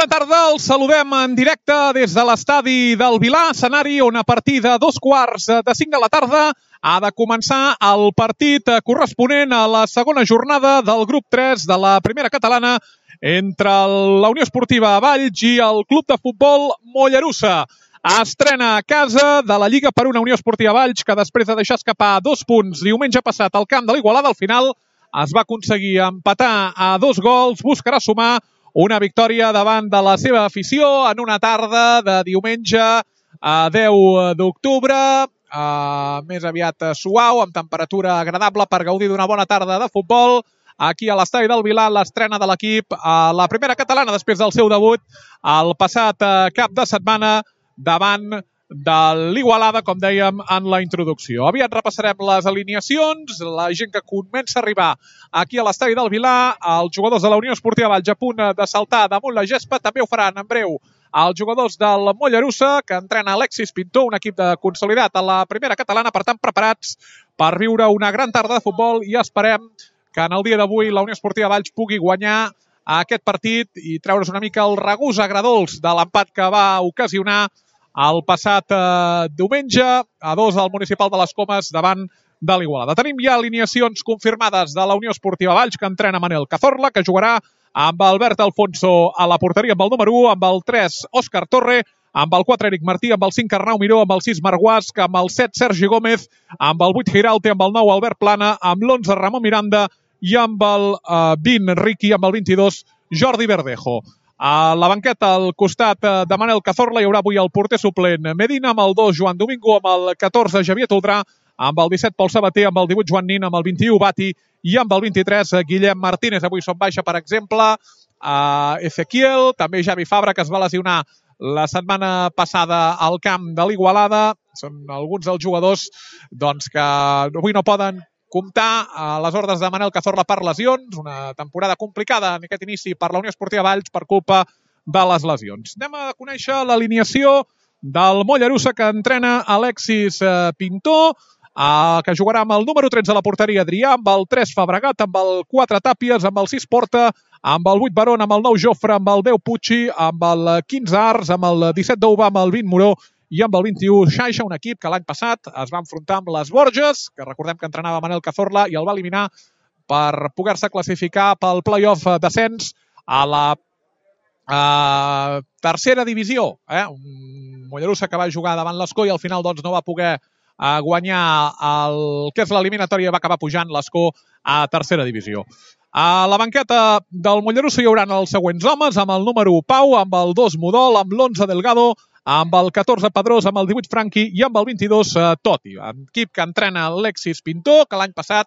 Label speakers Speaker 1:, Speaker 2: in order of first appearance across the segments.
Speaker 1: Bona tarda, els saludem en directe des de l'estadi del Vilar, escenari on a partir de 2:15 de la tarda ha de començar el partit corresponent a la segona jornada del grup 3 de la primera catalana entre la Unió Esportiva Valls i el Club de Futbol Mollerussa. Estrena a casa de la Lliga per una Unió Esportiva Valls que després de deixar escapar 2 punts diumenge passat al camp de l'Igualada, al final es va aconseguir empatar a 2 gols, buscarà sumar una victòria davant de la seva afició en una tarda de diumenge a 10 d'octubre, més aviat suau, amb temperatura agradable per gaudir d'una bona tarda de futbol. Aquí a l'estadi del Vilar, l'estrena de l'equip a la primera catalana després del seu debut el passat cap de setmana davant de l'Igualada, com dèiem en la introducció. Aviat repassarem les alineacions, la gent que comença a arribar aquí a l'estadi del Vilar, els jugadors de la Unió Esportiva Valls a punt de saltar damunt la gespa, també ho faran en breu els jugadors del Mollerussa, que entrena Alexis Pintor, un equip consolidat a la primera catalana, per tant preparats per viure una gran tarda de futbol i esperem que en el dia d'avui la Unió Esportiva Valls pugui guanyar aquest partit i treure's una mica el regust agradols de l'empat que va ocasionar el passat diumenge a 2 al Municipal de les Comes davant de l'Igualada. Tenim ja alineacions confirmades de la Unió Esportiva Valls, que entrena Manel Cazorla, que jugarà amb Albert Alfonso a la porteria amb el número 1, amb el 3 Òscar Torre, amb el 4 Eric Martí, amb el 5 Arnau Miró, amb el 6 Marc Guasc, amb el 7 Sergi Gómez, amb el 8 Giralte, amb el 9 Albert Plana, amb l'11 Ramon Miranda i amb el 20 Riqui, amb el 22 Jordi Verdejo. A la banqueta, al costat de Manel Cazorla, hi haurà avui el porter suplent Medina, amb el 2 Joan Domingo, amb el 14 Javier Toldrà, amb el 17 Pol Sabater, amb el 18 Joan Nin, amb el 21 Bati i amb el 23 Guillem Martínez. Avui són baixa, per exemple, Ezequiel, també Javi Fabra, que es va lesionar la setmana passada al camp de l'Igualada. Són alguns dels jugadors que avui no poden comptar a les ordres de Manel Cazorla per lesions. Una temporada complicada en aquest inici per la Unió Esportiva Valls per culpa de les lesions. Anem a conèixer l'alineació del Mollerussa, que entrena Alexis Pintor, que jugarà amb el número 13 a la porteria Adrià, amb el 3 Fabregat, amb el 4 Tàpies, amb el 6 Porta, amb el 8 Barón, amb el 9 Jofre, amb el 10 Pucci, amb el 15 Ars, amb el 17 Douba, amb el 20 Moró i amb el 21 Xaixa, un equip que l'any passat es va enfrontar amb les Borges, que recordem que entrenava Manel Cazorla, i el va eliminar per poder-se classificar pel play-off descens a la tercera divisió. Un Mollerussa que va jugar davant l'Escó i al final no va poder guanyar el que és l'eliminatòria, va acabar pujant l'Escó a tercera divisió. A la banqueta del Mollerussa hi haurà els següents homes, amb el número 1 Pau, amb el 2 Modol, amb l'11 Delgado, amb el 14 Pedrós, amb el 18 Franqui i amb el 22 Toti. Equip que entrena Alexis Pintor, que l'any passat,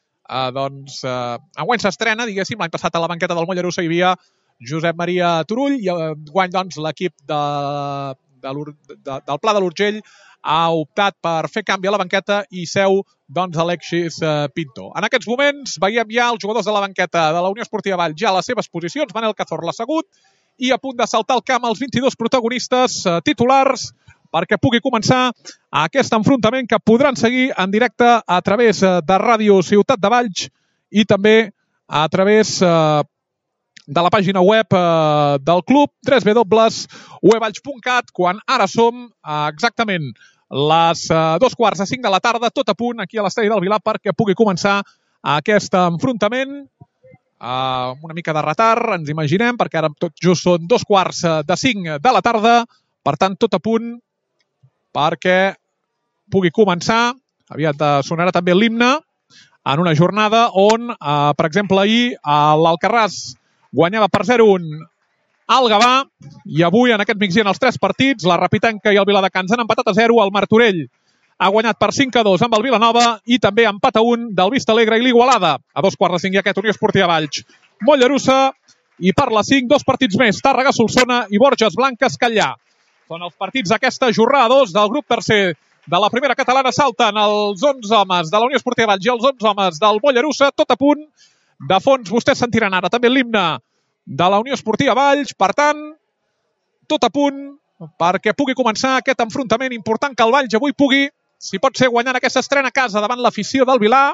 Speaker 1: enguany s'estrena, diguéssim, l'any passat a la banqueta del Mollerussa hi havia Josep Maria Turull i enguany l'equip del Pla de l'Urgell ha optat per fer canvi a la banqueta i seu Alexis Pintor. En aquests moments veiem ja els jugadors de la banqueta de la Unió Esportiva Valls ja a les seves posicions, Manel Cazorla assegut i a punt de saltar al camp els 22 protagonistes titulars perquè pugui començar aquest enfrontament que podran seguir en directe a través de Ràdio Ciutat de Valls i també a través de la pàgina web del club, www.uevalls.cat, quan ara som exactament les 2:45 de la tarda, tot a punt aquí a l'estadi del Vilar perquè pugui començar aquest enfrontament. Una mica de retard, ens imaginem, perquè ara tot just són 2:45 de la tarda, per tant, tot a punt perquè pugui començar. Aviat sonarà també l'himne en una jornada on, per exemple, ahir l'Alcarràs guanyava per 0-1 al Gavà i avui, en aquest migdia, en els 3 partits, la Repitanca i el Viladecans han empatat a 0, el Martorell ha guanyat per 5-2 amb el Vilanova i també empat a 1 del Vista Alegre i l'Igualada. A 2:45 hi ha aquest Unió Esportiva Valls Mollerussa i per les 5, 2 partits més, Tàrrega Solsona i Borges Blanques Catllà. Són els partits d'aquesta jornada 2 del grup tercer de la primera catalana. Salten els 11 homes de la Unió Esportiva Valls i els 11 homes del Mollerussa, tot a punt. De fons vostès sentiran ara també l'himne de la Unió Esportiva Valls, per tant, tot a punt perquè pugui començar aquest enfrontament important, que el Valls avui pugui, si pot ser, guanyant aquesta estrena a casa davant l'afició del Vilar.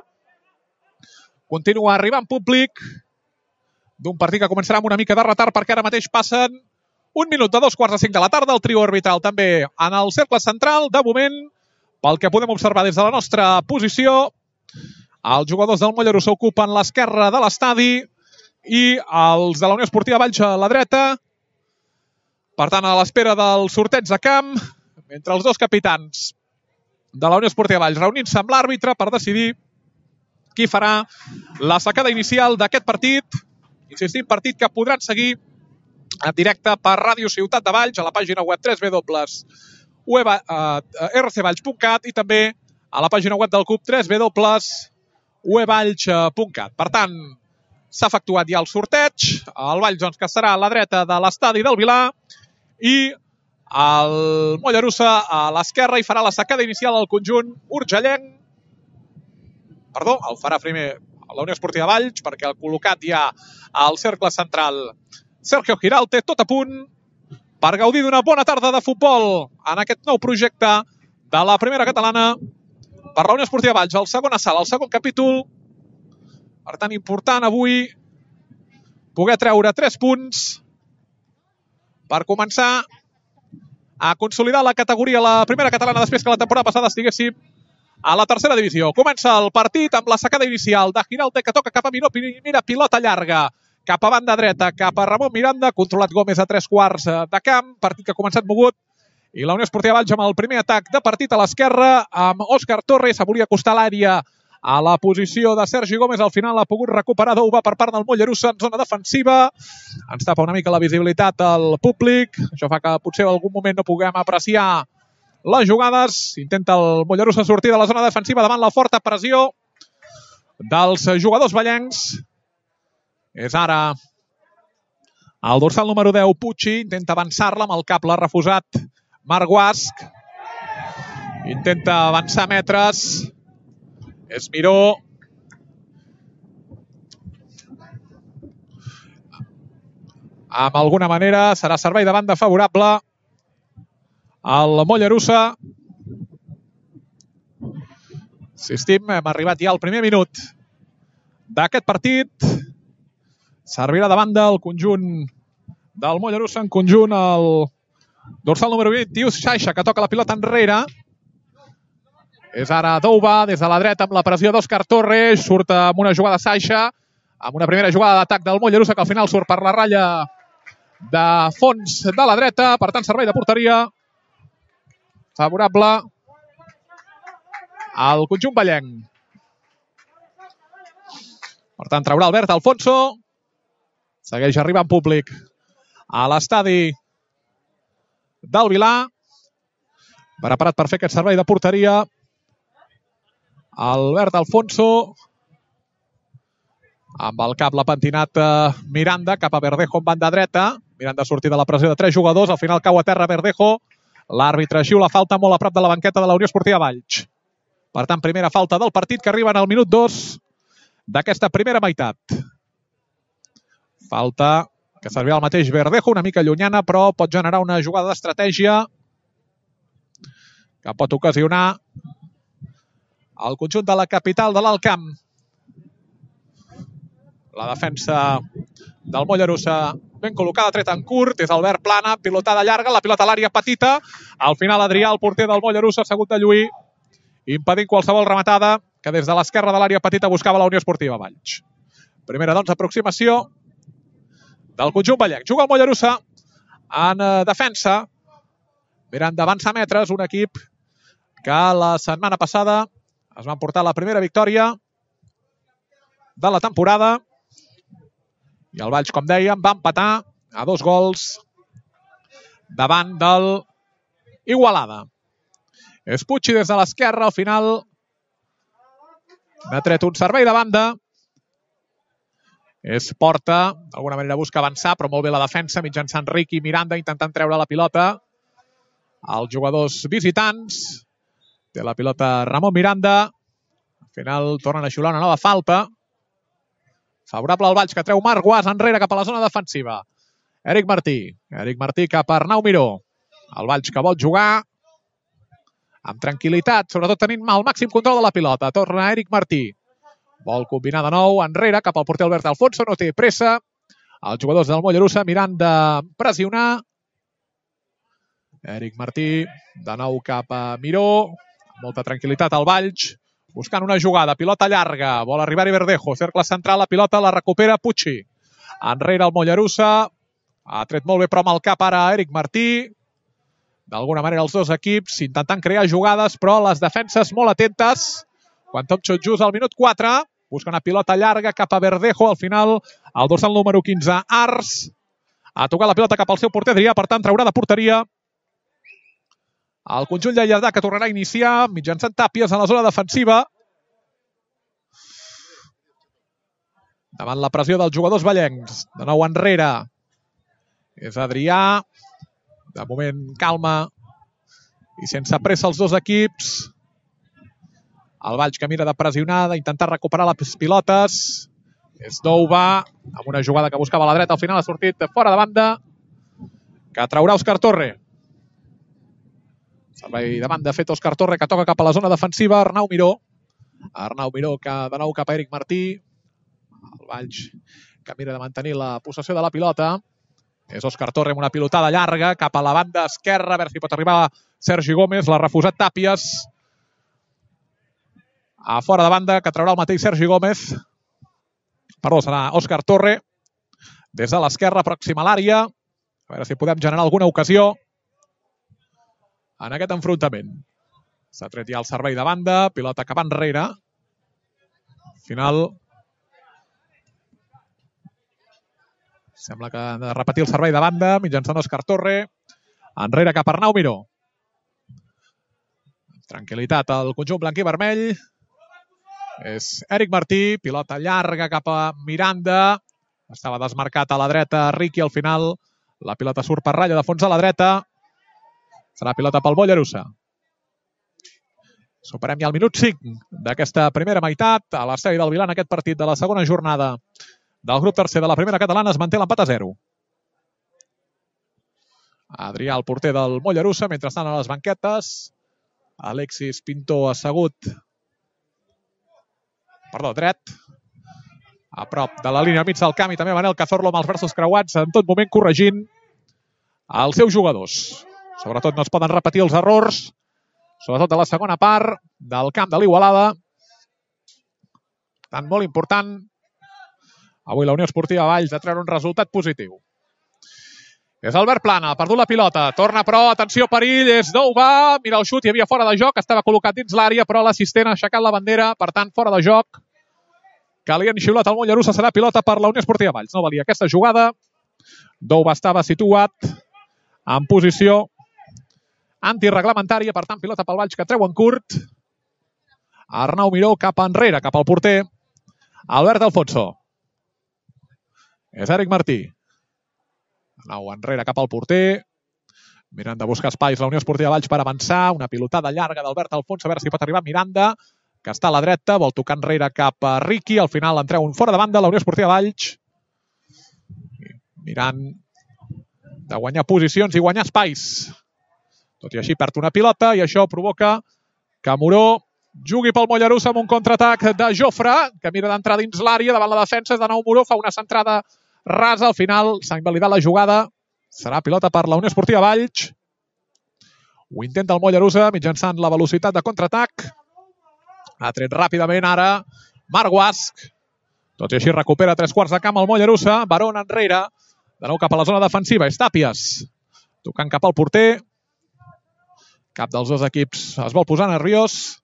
Speaker 1: Continua arribant públic d'un partit que començarà amb una mica de retard perquè ara mateix passen 1 minut de 2:45 de la tarda, el trio arbitral també en el cercle central. De moment, pel que podem observar des de la nostra posició, els jugadors del Mollerussa ocupen l'esquerra de l'estadi i els de la Unió Esportiva Valls a la dreta. Per tant, a l'espera del sorteig de camp, entre els dos capitans de la Unió Esportiva Valls reunint-se amb l'àrbitre per decidir qui farà la sacada inicial d'aquest partit. Insistim, partit que podran seguir en directe per Ràdio Ciutat de Valls, a la pàgina web www.rcvalls.cat i també a la pàgina web del club www.uevalls.cat. Per tant, s'ha efectuat ja el sorteig. El Valls, doncs, que estarà a la dreta de l'estadi del Vilar i el Mollerussa a l'esquerra i farà la sacada inicial al conjunt urgellenc. Perdó, el farà primer la Unió Esportiva Valls perquè ha col·locat ja al cercle central Sergio Giralte, tot a punt per gaudir d'una bona tarda de futbol en aquest nou projecte de la primera catalana per la Unió Esportiva Valls, el segon assalt, el segon capítol. Per tant, important avui poder treure 3 punts per començar a consolidar la categoria, la primera catalana, després que la temporada passada estiguéssim a la tercera divisió. Comença el partit amb la sacada inicial de Giralte, que toca cap a Miró, mira, pilota llarga, cap a banda dreta, cap a Ramon Miranda, controlat Gómez a 3/4 de camp, partit que ha començat mogut, i la Unió Esportiva Valls amb el primer atac de partit a l'esquerra, amb Òscar Torres, se volia acostar l'àrea a la posició de Sergi Gómez, al final ha pogut recuperar d'Ouba per part del Mollerussa en zona defensiva, ens tapa una mica la visibilitat al públic, això fa que potser en algun moment no puguem apreciar les jugades. Intenta el Mollerussa sortir de la zona defensiva davant la forta pressió dels jugadors vallencs. És ara el dorsal número 10, Pucci, intenta avançar-la amb el cap, l'ha refusat Marc Guasch. Intenta avançar metres. És Miró. Amb alguna manera serà servei de banda favorable al Mollerussa. Insistim, hem arribat ja al primer minut d'aquest partit. Servirà de banda el conjunt del Mollerussa, en conjunt el dorsal número 21, Xaixa, que toca la pilota enrere. És ara Douba, des de la dreta, amb la pressió d'Òscar Torres. Surt amb una jugada Xaixa, amb una primera jugada d'atac del Mollerussa, que al final surt per la ratlla de fons de la dreta. Per tant, servei de porteria favorable al conjunt vallenc. Per tant, traurà Albert Alfonso. Segueix arribant públic a l'estadi del Vilar. Preparat per fer aquest servei de porteria Albert Alfonso. Amb el cap l'ha pentinat Miranda cap a Verdejo en banda dreta. Miranda ha sortit de la pressió de 3 jugadors. Al final cau a terra Verdejo. L'àrbitre xiula falta molt a prop de la banqueta de la Unió Esportiva Valls. Per tant, primera falta del partit que arriba en el minut 2 d'aquesta primera meitat. Falta que servirà el mateix Verdejo, una mica llunyana, però pot generar una jugada d'estratègia que pot ocasionar el conjunt de la capital de l'Alt Camp. La defensa del Mollerussa ben col·locada, treta en curt, és Albert Plana, pilotada llarga, la pilota a l'àrea petita. Al final Adrià, el porter del Mollerussa, ha hagut de lluir, impedint qualsevol rematada que des de l'esquerra de l'àrea petita buscava la Unió Esportiva Valls. Primera, doncs, aproximació del conjunt vallenc. Juga el Mollerussa en defensa, mirant d'avançar metres, un equip que la setmana passada es va emportar la primera victòria de la temporada i el Valls, com dèiem, va empatar a 2 gols davant del Igualada. És Pucci des de l'esquerra, al final n'ha tret un servei de banda. És Porta, d'alguna manera busca avançar, però molt bé la defensa, mitjançant Riqui i Miranda, intentant treure la pilota als jugadors visitants. Té la pilota Ramon Miranda. Al final tornen a xiular una nova falta. Favorable al Valls, que treu Marc Guasch enrere cap a la zona defensiva. Eric Martí cap a Arnau Miró. El Valls que vol jugar amb tranquil·litat, sobretot tenint el màxim control de la pilota. Torna Eric Martí. Vol combinar de nou enrere cap al porter Albert Alfonso. No té pressa. Els jugadors del Mollerussa mirant de pressionar Eric Martí, de nou cap a Miró, amb molta tranquil·litat al Valls, buscant una jugada, pilota llarga, vol arribar-hi Verdejo, cercle central, la pilota la recupera Pucci. Enrere el Mollerussa, ha tret molt bé però amb el cap ara Eric Martí. D'alguna manera els dos equips intentant crear jugades, però les defenses molt atentes. Quan tot just al minut 4, busca una pilota llarga cap a Verdejo, al final el dorsal número 15, Ars, ha tocat la pilota cap al seu porter Adrià, per tant traurà de porteria el conjunt lleidatà, que tornarà a iniciar mitjançant Tàpies en la zona defensiva. Davant la pressió dels jugadors vallencs. De nou enrere. És Adrià. De moment calma. I sense pressa els dos equips. El Valls que mira de pressionar, d'intentar recuperar les pilotes. És Douba, amb una jugada que buscava a la dreta. Al final ha sortit fora de banda. Que traurà Òscar Torre. Servei de banda fet Òscar Torre, que toca cap a la zona defensiva. Arnau Miró. Arnau Miró, que de nou cap a Eric Martí. El Valls que mira de mantenir la possessió de la pilota. És Òscar Torre amb una pilotada llarga cap a la banda esquerra. A veure si pot arribar Sergi Gómez. L'ha refusat Tàpies. A fora de banda, que traurà el mateix Sergi Gómez. Perdó, serà Òscar Torre. Des de l'esquerra, pròxima a l'àrea. A veure si podem generar alguna ocasió en aquest enfrontament. S'ha tret ja el servei de banda, pilota cap enrere. Al final sembla que han de repetir el servei de banda mitjançant Òscar Torre. Enrere cap a Arnau Miró. Tranquil·litat al conjunt blanc i vermell. És Eric Martí, pilota llarga cap a Miranda. Estava desmarcat a la dreta Riqui, al final la pilota surt per ratlla de fons a la dreta. Serà pilota pel Mollerussa. Superem ja el minut 5 d'aquesta primera meitat. A l'estadi del Vilà, en aquest partit de la segona jornada del grup tercer de la primera catalana, es manté l'empat a 0. Adrià, el porter del Mollerussa, mentrestant a les banquetes. Alexis Pinto assegut. Dret. A prop de la línia mig del camp, i també Manel Cazorlo amb els braços creuats, en tot moment corregint els seus jugadors. Sobretot no es poden repetir els errors, sobretot de la segona part del camp de l'Igualada. Tant molt important avui la Unió Esportiva Valls de treure un resultat positiu. És Albert Plana, ha perdut la pilota, torna però, atenció, perill, és Douba, mira el xut, hi havia fora de joc, estava col·locat dins l'àrea, però l'assistent ha aixecat la bandera, per tant, fora de joc. Calien xiulat al Mollerussa, serà pilota per la Unió Esportiva Valls. No valia aquesta jugada. Douba estava situat en posició antireglamentària, per tant, pilota pel Valls que treu en curt. Arnau Miró cap enrere, cap al porter Albert Alfonso. És Eric Martí. Nou enrere cap al porter. Mirant de buscar espais la Unió Esportiva Valls per avançar. Una pilotada llarga d'Albert Alfonso, a veure si pot arribar Miranda, que està a la dreta, vol tocar enrere cap a Riqui. Al final en treu un fora de banda la Unió Esportiva Valls. Mirant de guanyar posicions i guanyar espais. Tot i així perd una pilota i això provoca que Moró jugui pel Mollerussa amb un contraatac de Jofre, que mira d'entrar dins l'àrea davant la defensa. De nou Moró fa una centrada rasa. Al final s'ha invalidat la jugada. Serà pilota per la Unió Esportiva Valls. Ho intenta el Mollerussa mitjançant la velocitat de contraatac. Ha tret ràpidament ara Marc Guasc. Tot i així recupera 3/4 de camp el Mollerussa. Barón enrere. De nou cap a la zona defensiva. És Tàpies. Tocant cap al porter. Cap dels dos equips es vol posar nerviós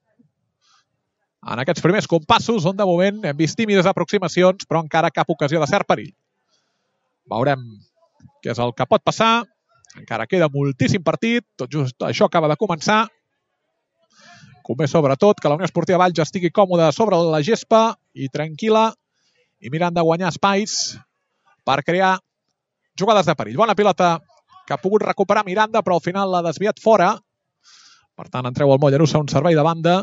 Speaker 1: en aquests primers compassos, on de moment hem vist tímides aproximacions, però encara cap ocasió de cert perill. Veurem què és el que pot passar. Encara queda moltíssim partit. Tot just això acaba de començar. Convé sobretot que la Unió Esportiva Valls estigui còmoda sobre la gespa i tranquil·la i mirant de guanyar espais per crear jugades de perill. Bona pilota que ha pogut recuperar Miranda, però al final l'ha desviat fora. Per tant, en treu el Mollerussa un servei de banda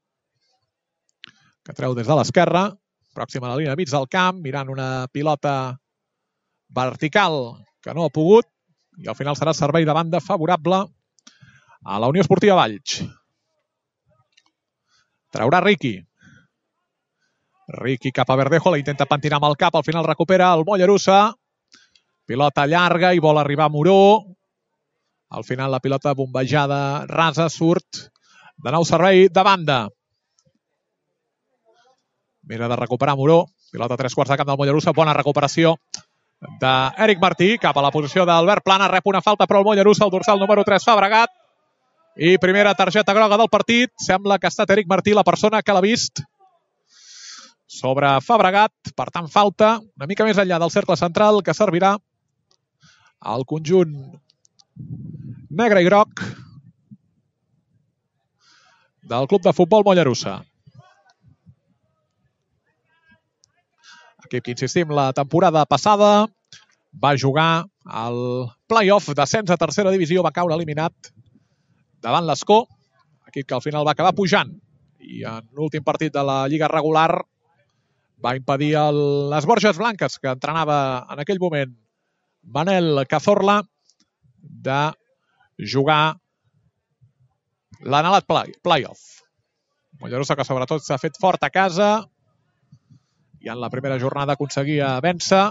Speaker 1: que treu des de l'esquerra, pròxima a la línia mig del camp, mirant una pilota vertical que no ha pogut, i al final serà servei de banda favorable a la Unió Esportiva Valls. Traurà Riqui. Riqui cap a Verdejo, la intenta pentinar amb el cap, al final recupera el Mollerussa. Pilota llarga i vol arribar Moró. Al final la pilota bombejada rasa surt de nou servei de banda. Mira de recuperar Moró. Pilota a 3/4 de camp del Mollerussa. Bona recuperació d'Eric Martí cap a la posició d'Albert Plana. Rep una falta però el Mollerussa, el dorsal número 3 Fabregat. I primera targeta groga del partit. Sembla que ha estat Eric Martí la persona que l'ha vist sobre Fabregat. Per tant, falta una mica més enllà del cercle central que servirà al conjunt negre i groc del Club de Futbol Mollerussa. Equip que, insistim, la temporada passada va jugar al play-off d'ascens a tercera divisió, va caure eliminat davant l'Escó, equip que al final va acabar pujant i en l'últim partit de la Lliga regular va impedir les Borges Blanques, que entrenava en aquell moment Manel Cazorla, de jugar l'anhelat play-off. Mollerussa, que sobretot s'ha fet fort a casa i en la primera jornada aconseguia vèncer.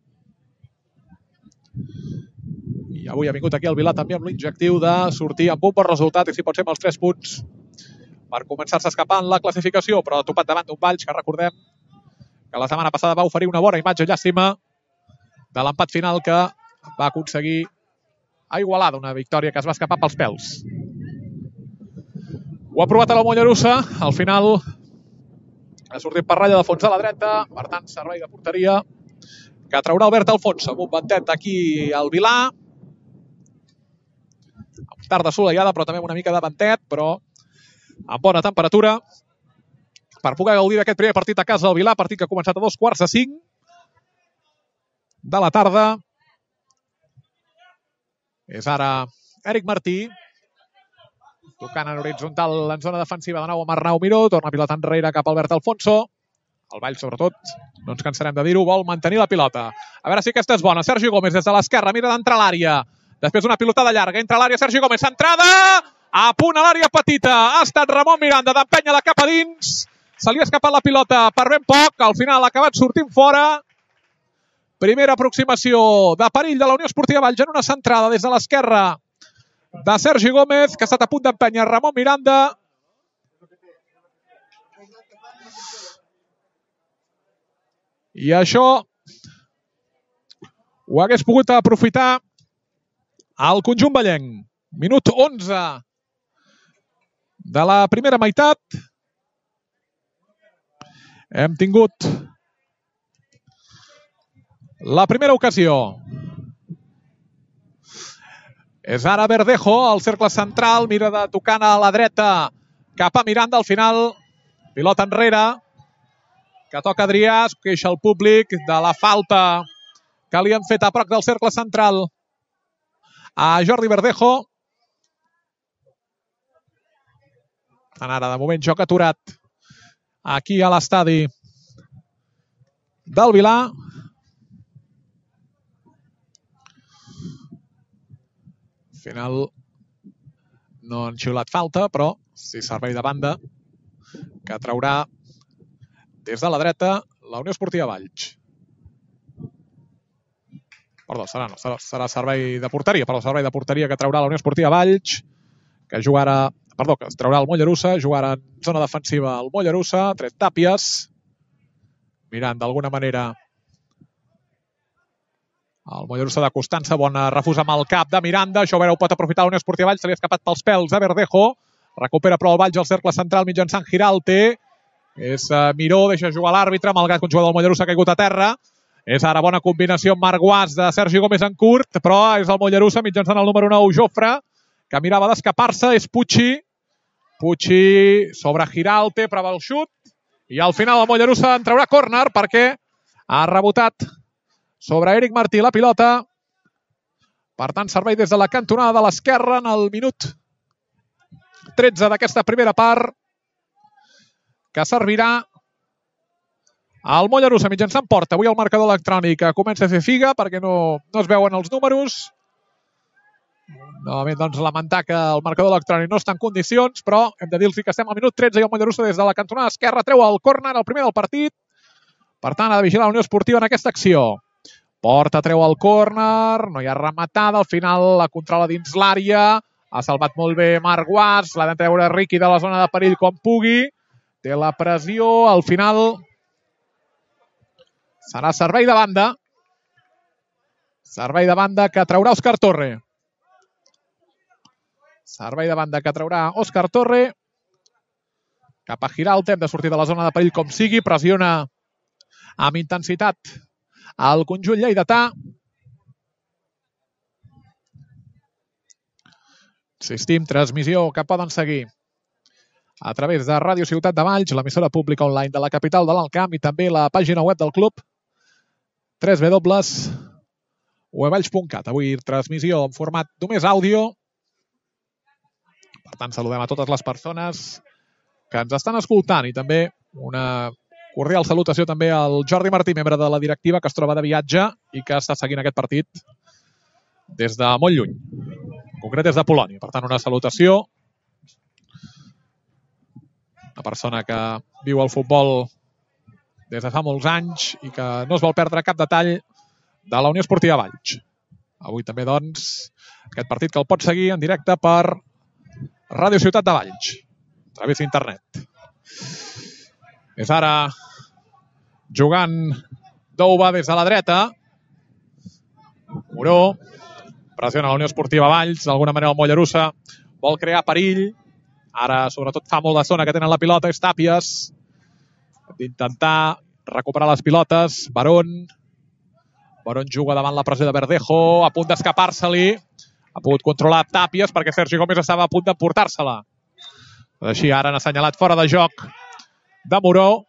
Speaker 1: I avui ha vingut aquí al Vilà també amb l'objectiu de sortir amb un bon resultat i si pot ser amb els 3 punts per començar-se a escapar en la classificació, però topat davant d'un Valls que recordem que la setmana passada va oferir una bona imatge llàstima de l'empat final que va aconseguir a Igualada, una victòria que es va escapar pels pèls. Ho ha provat a la Mollerussa, al final ha sortit per ratlla de fons a la dreta, per tant, servei de porteria que traurà Albert Alfonso amb un ventet aquí al Vilà. Amb tarda assolellada, però també amb una mica de ventet, però amb bona temperatura per poder gaudir d'aquest primer partit a casa al Vilà, partit que ha començat a 4:45 de la tarda. És ara Eric Martí, tocant en horitzontal en zona defensiva de nou amb Arnau Miró, torna pilota enrere cap a Albert Alfonso. El Vall, sobretot, no ens cansarem de dir-ho, vol mantenir la pilota. A veure si aquesta és bona. Sergi Gómez des de l'esquerra, mira d'entrar a l'àrea. Després una pilotada llarga, entra a l'àrea Sergi Gómez, centrada, a punt a l'àrea petita. Ha estat Ramon Miranda d'empènyer-la cap a dins. Se li ha escapat la pilota per ben poc, al final ha acabat sortint fora. Primera aproximació de perill de la Unió Esportiva Valls en una centrada des de l'esquerra de Sergi Gómez, que ha estat a punt d'empènyer Ramon Miranda. I això ho hagués pogut aprofitar el conjunt vallenc. Minut 11 de la primera meitat. Hem tingut la primera ocasió. És ara Verdejo, al cercle central, mira de tocant a la dreta cap a Miranda, al final pilota enrere, que toca Adrià, es queixa el públic de la falta que li han fet a prop del cercle central a Jordi Verdejo. Ara, de moment, joc aturat aquí a l'estadi del Vilà. Al final no han xiulat falta, però sí servei de banda que traurà des de la dreta la Unió Esportiva Valls. Perdó, serà servei de porteria, servei de porteria que traurà la Unió Esportiva Valls, que jugarà, que es traurà el Mollerussa, jugarà en zona defensiva el Mollerussa, tret Tàpies, mirant d'alguna manera el Mollerussa d'acostant-se, bona refús amb el cap de Miranda, això a veure ho pot aprofitar la Unió Esportiva Valls, se li ha escapat pels pèls a Verdejo, recupera però el Valls al cercle central mitjançant Giralte, és Miró, deixa jugar l'àrbitre, malgrat que un jugador del Mollerussa ha caigut a terra. És ara bona combinació amb Marc Guàs de Sergi Gómez en curt, però és el Mollerussa mitjançant el número 9, Jofre, que mirava d'escapar-se, és Pucci. Pucci sobre Giralte, prova el xut, i al final el Mollerussa en traurà córner perquè ha rebotat sobre Eric Martí la pilota. Per tant, servei des de la cantonada de l'esquerra en el minut 13 d'aquesta primera part, que servirà al Mollerussa mitjançant porta. Avui el marcador electrònic comença a fer figa perquè no es veuen els números. Novament, doncs, lamentar que el marcador electrònic no està en condicions, però hem de dir-los que estem al minut 13 i el Mollerussa des de la cantonada esquerra treu el córner, el primer del partit. Per tant, ha de vigilar la Unió Esportiva en aquesta acció. Porta treu el córner, no hi ha rematada, al final la controla dins l'àrea, ha salvat molt bé Marc Guas, l'ha de treure Riqui de la zona de perill com pugui, té la pressió, al final serà servei de banda. Servei de banda que traurà Òscar Torre. Servei de banda que traurà Òscar Torre. Cap a Giralt, hem de sortir de la zona de perill com sigui, pressiona amb intensitat el conjunt lleidatà. Insistim, transmissió que poden seguir a través de Ràdio Ciutat de Valls, l'emissora pública online de la capital de l'Alt Camp i també la pàgina web del club www.uevalls.cat. Avui transmissió en format només àudio. Per tant, saludem a totes les persones que ens estan escoltant i també una cordial salutació també al Jordi Martí, membre de la directiva que es troba de viatge i que està seguint aquest partit des de molt lluny. En concret des de Polònia. Per tant, una salutació. Una persona que viu el futbol des de fa molts anys i que no es vol perdre cap detall de la Unió Esportiva Valls. Avui també, doncs, aquest partit que el pot seguir en directe per Ràdio Ciutat de Valls, a través d'internet. És ara jugant Douba des de la dreta. Moró pressiona la Unió Esportiva Valls. D'alguna manera el Mollerussa vol crear perill. Ara, sobretot, fa molt d'estona que tenen la pilota. És Tàpies. D'intentar recuperar les pilotes. Barón juga davant la pressió de Verdejo. A punt d'escapar-se-li. Ha pogut controlar Tàpies perquè Sergi Gómez estava a punt d'emportar-se-la. Així, ara han assenyalat fora de joc de Moró.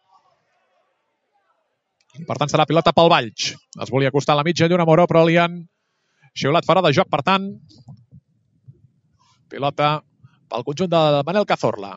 Speaker 1: Per tant, serà pilota pel Valls. Es volia acostar a la mitja lluna Moró, però li han xiulat fora de joc. Per tant, pilota pel conjunt de Manel Cazorla.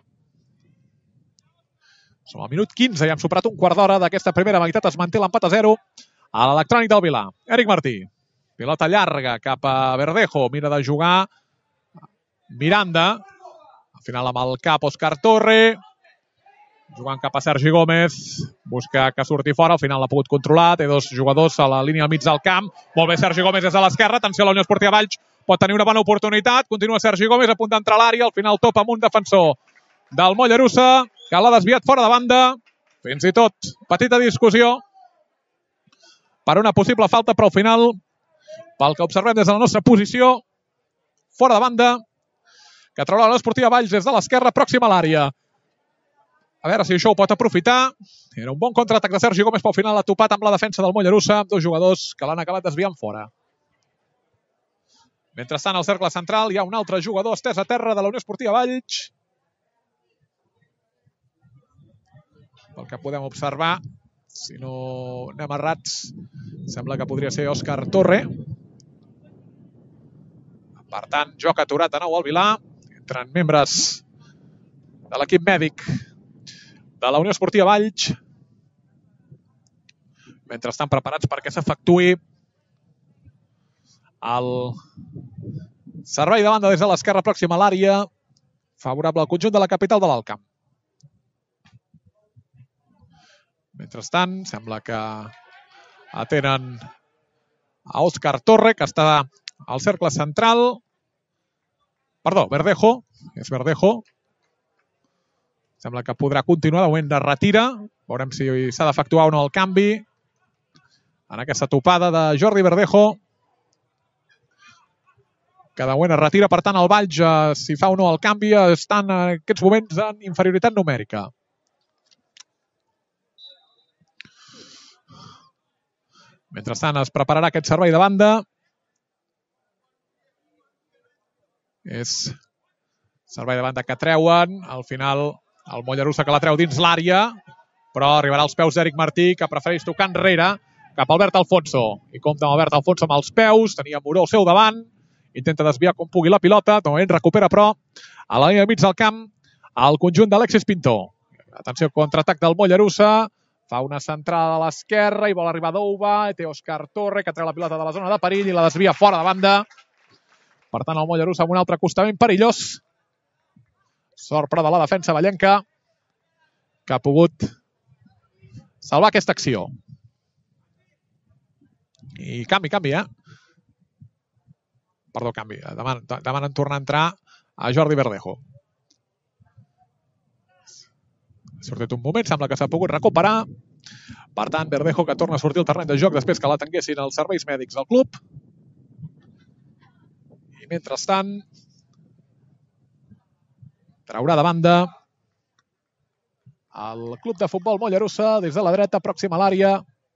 Speaker 1: Som al minut 15 i hem superat un quart d'hora d'aquesta primera meitat. Es manté l'empat a 0 a l'Electrònic del Vilà. Eric Martí. Pilota llarga cap a Verdejo. Mira de jugar Miranda. Al final amb el cap Òscar Torre. Jugant cap a Sergi Gómez. Busca que surti fora. Al final l'ha pogut controlar. Té dos jugadors a la línia al mig del camp. Molt bé Sergi Gómez des de l'esquerra. Atenció a la Unió Esportiva Valls. Pot tenir una bona oportunitat. Continua Sergi Gómez a punt d'entrar a l'àrea. Al final topa amb un defensor del Mollerussa que l'ha desviat fora de banda. Fins i tot petita discussió per una possible falta, però al final, pel que observem des de la nostra posició, fora de banda, que traurà la Unió Esportiva Valls des de l'esquerra, pròxima a l'àrea. A veure si això ho pot aprofitar. Era un bon contraatac de Sergi Gómez, però al final ha topat amb la defensa del Mollerussa, amb dos jugadors que l'han acabat desviant fora. Mentrestant, al cercle central hi ha un altre jugador estès a terra de la Unió Esportiva Valls. Pel que podem observar, si no anem errats, sembla que podria ser Òscar Torre. Per tant, joc aturat de nou al Vilà. Entren membres de l'equip mèdic de la Unió Esportiva Valls. Mentre estan preparats perquè s'efectuï el servei de banda des de l'esquerra pròxima a l'àrea, favorable al conjunt de la capital de l'Alt Camp. Mentrestant, sembla que atenen a Òscar Torre, que està al cercle central. Perdó, Verdejo. És Verdejo. Sembla que podrà continuar. De moment de retira. Veurem si s'ha d'efectuar o no el canvi en aquesta topada de Jordi Verdejo, que de moment es retira. Per tant, el Valls, si fa o no el canvi, estan en aquests moments en inferioritat numèrica. Mentrestant, es prepararà aquest servei de banda. És servei de banda que treuen. Al final, el Mollerussa que la treu dins l'àrea, però arribarà als peus d'Eric Martí, que prefereix tocar enrere cap a Albert Alfonso. I compta amb Albert Alfonso amb els peus. Tenia Moró al seu davant. Intenta desviar com pugui la pilota. De moment recupera, però, a la línia mig del camp, el conjunt d'Alexis Pintó. Atenció, contraatac del Mollerussa. Fa una centrada a l'esquerra i vol arribar Douba. Té Òscar Torre, que treu la pilota de la zona de perill i la desvia fora de banda. Per tant, el Mollerussa amb un altre acostament perillós. Sort, però, de la defensa vallenca, que ha pogut salvar aquesta acció. I canvi, Perdó, canvi. Demanen tornar a entrar a Jordi Verdejo. Ha sortit un moment, sembla que s'ha pogut recuperar. Per tant, Verdejo que torna a sortir al terreny de joc després que l'atenguessin els serveis mèdics del club. I mentrestant, traurà de banda el club de futbol Mollerussa des de la dreta, pròxima a l'àrea.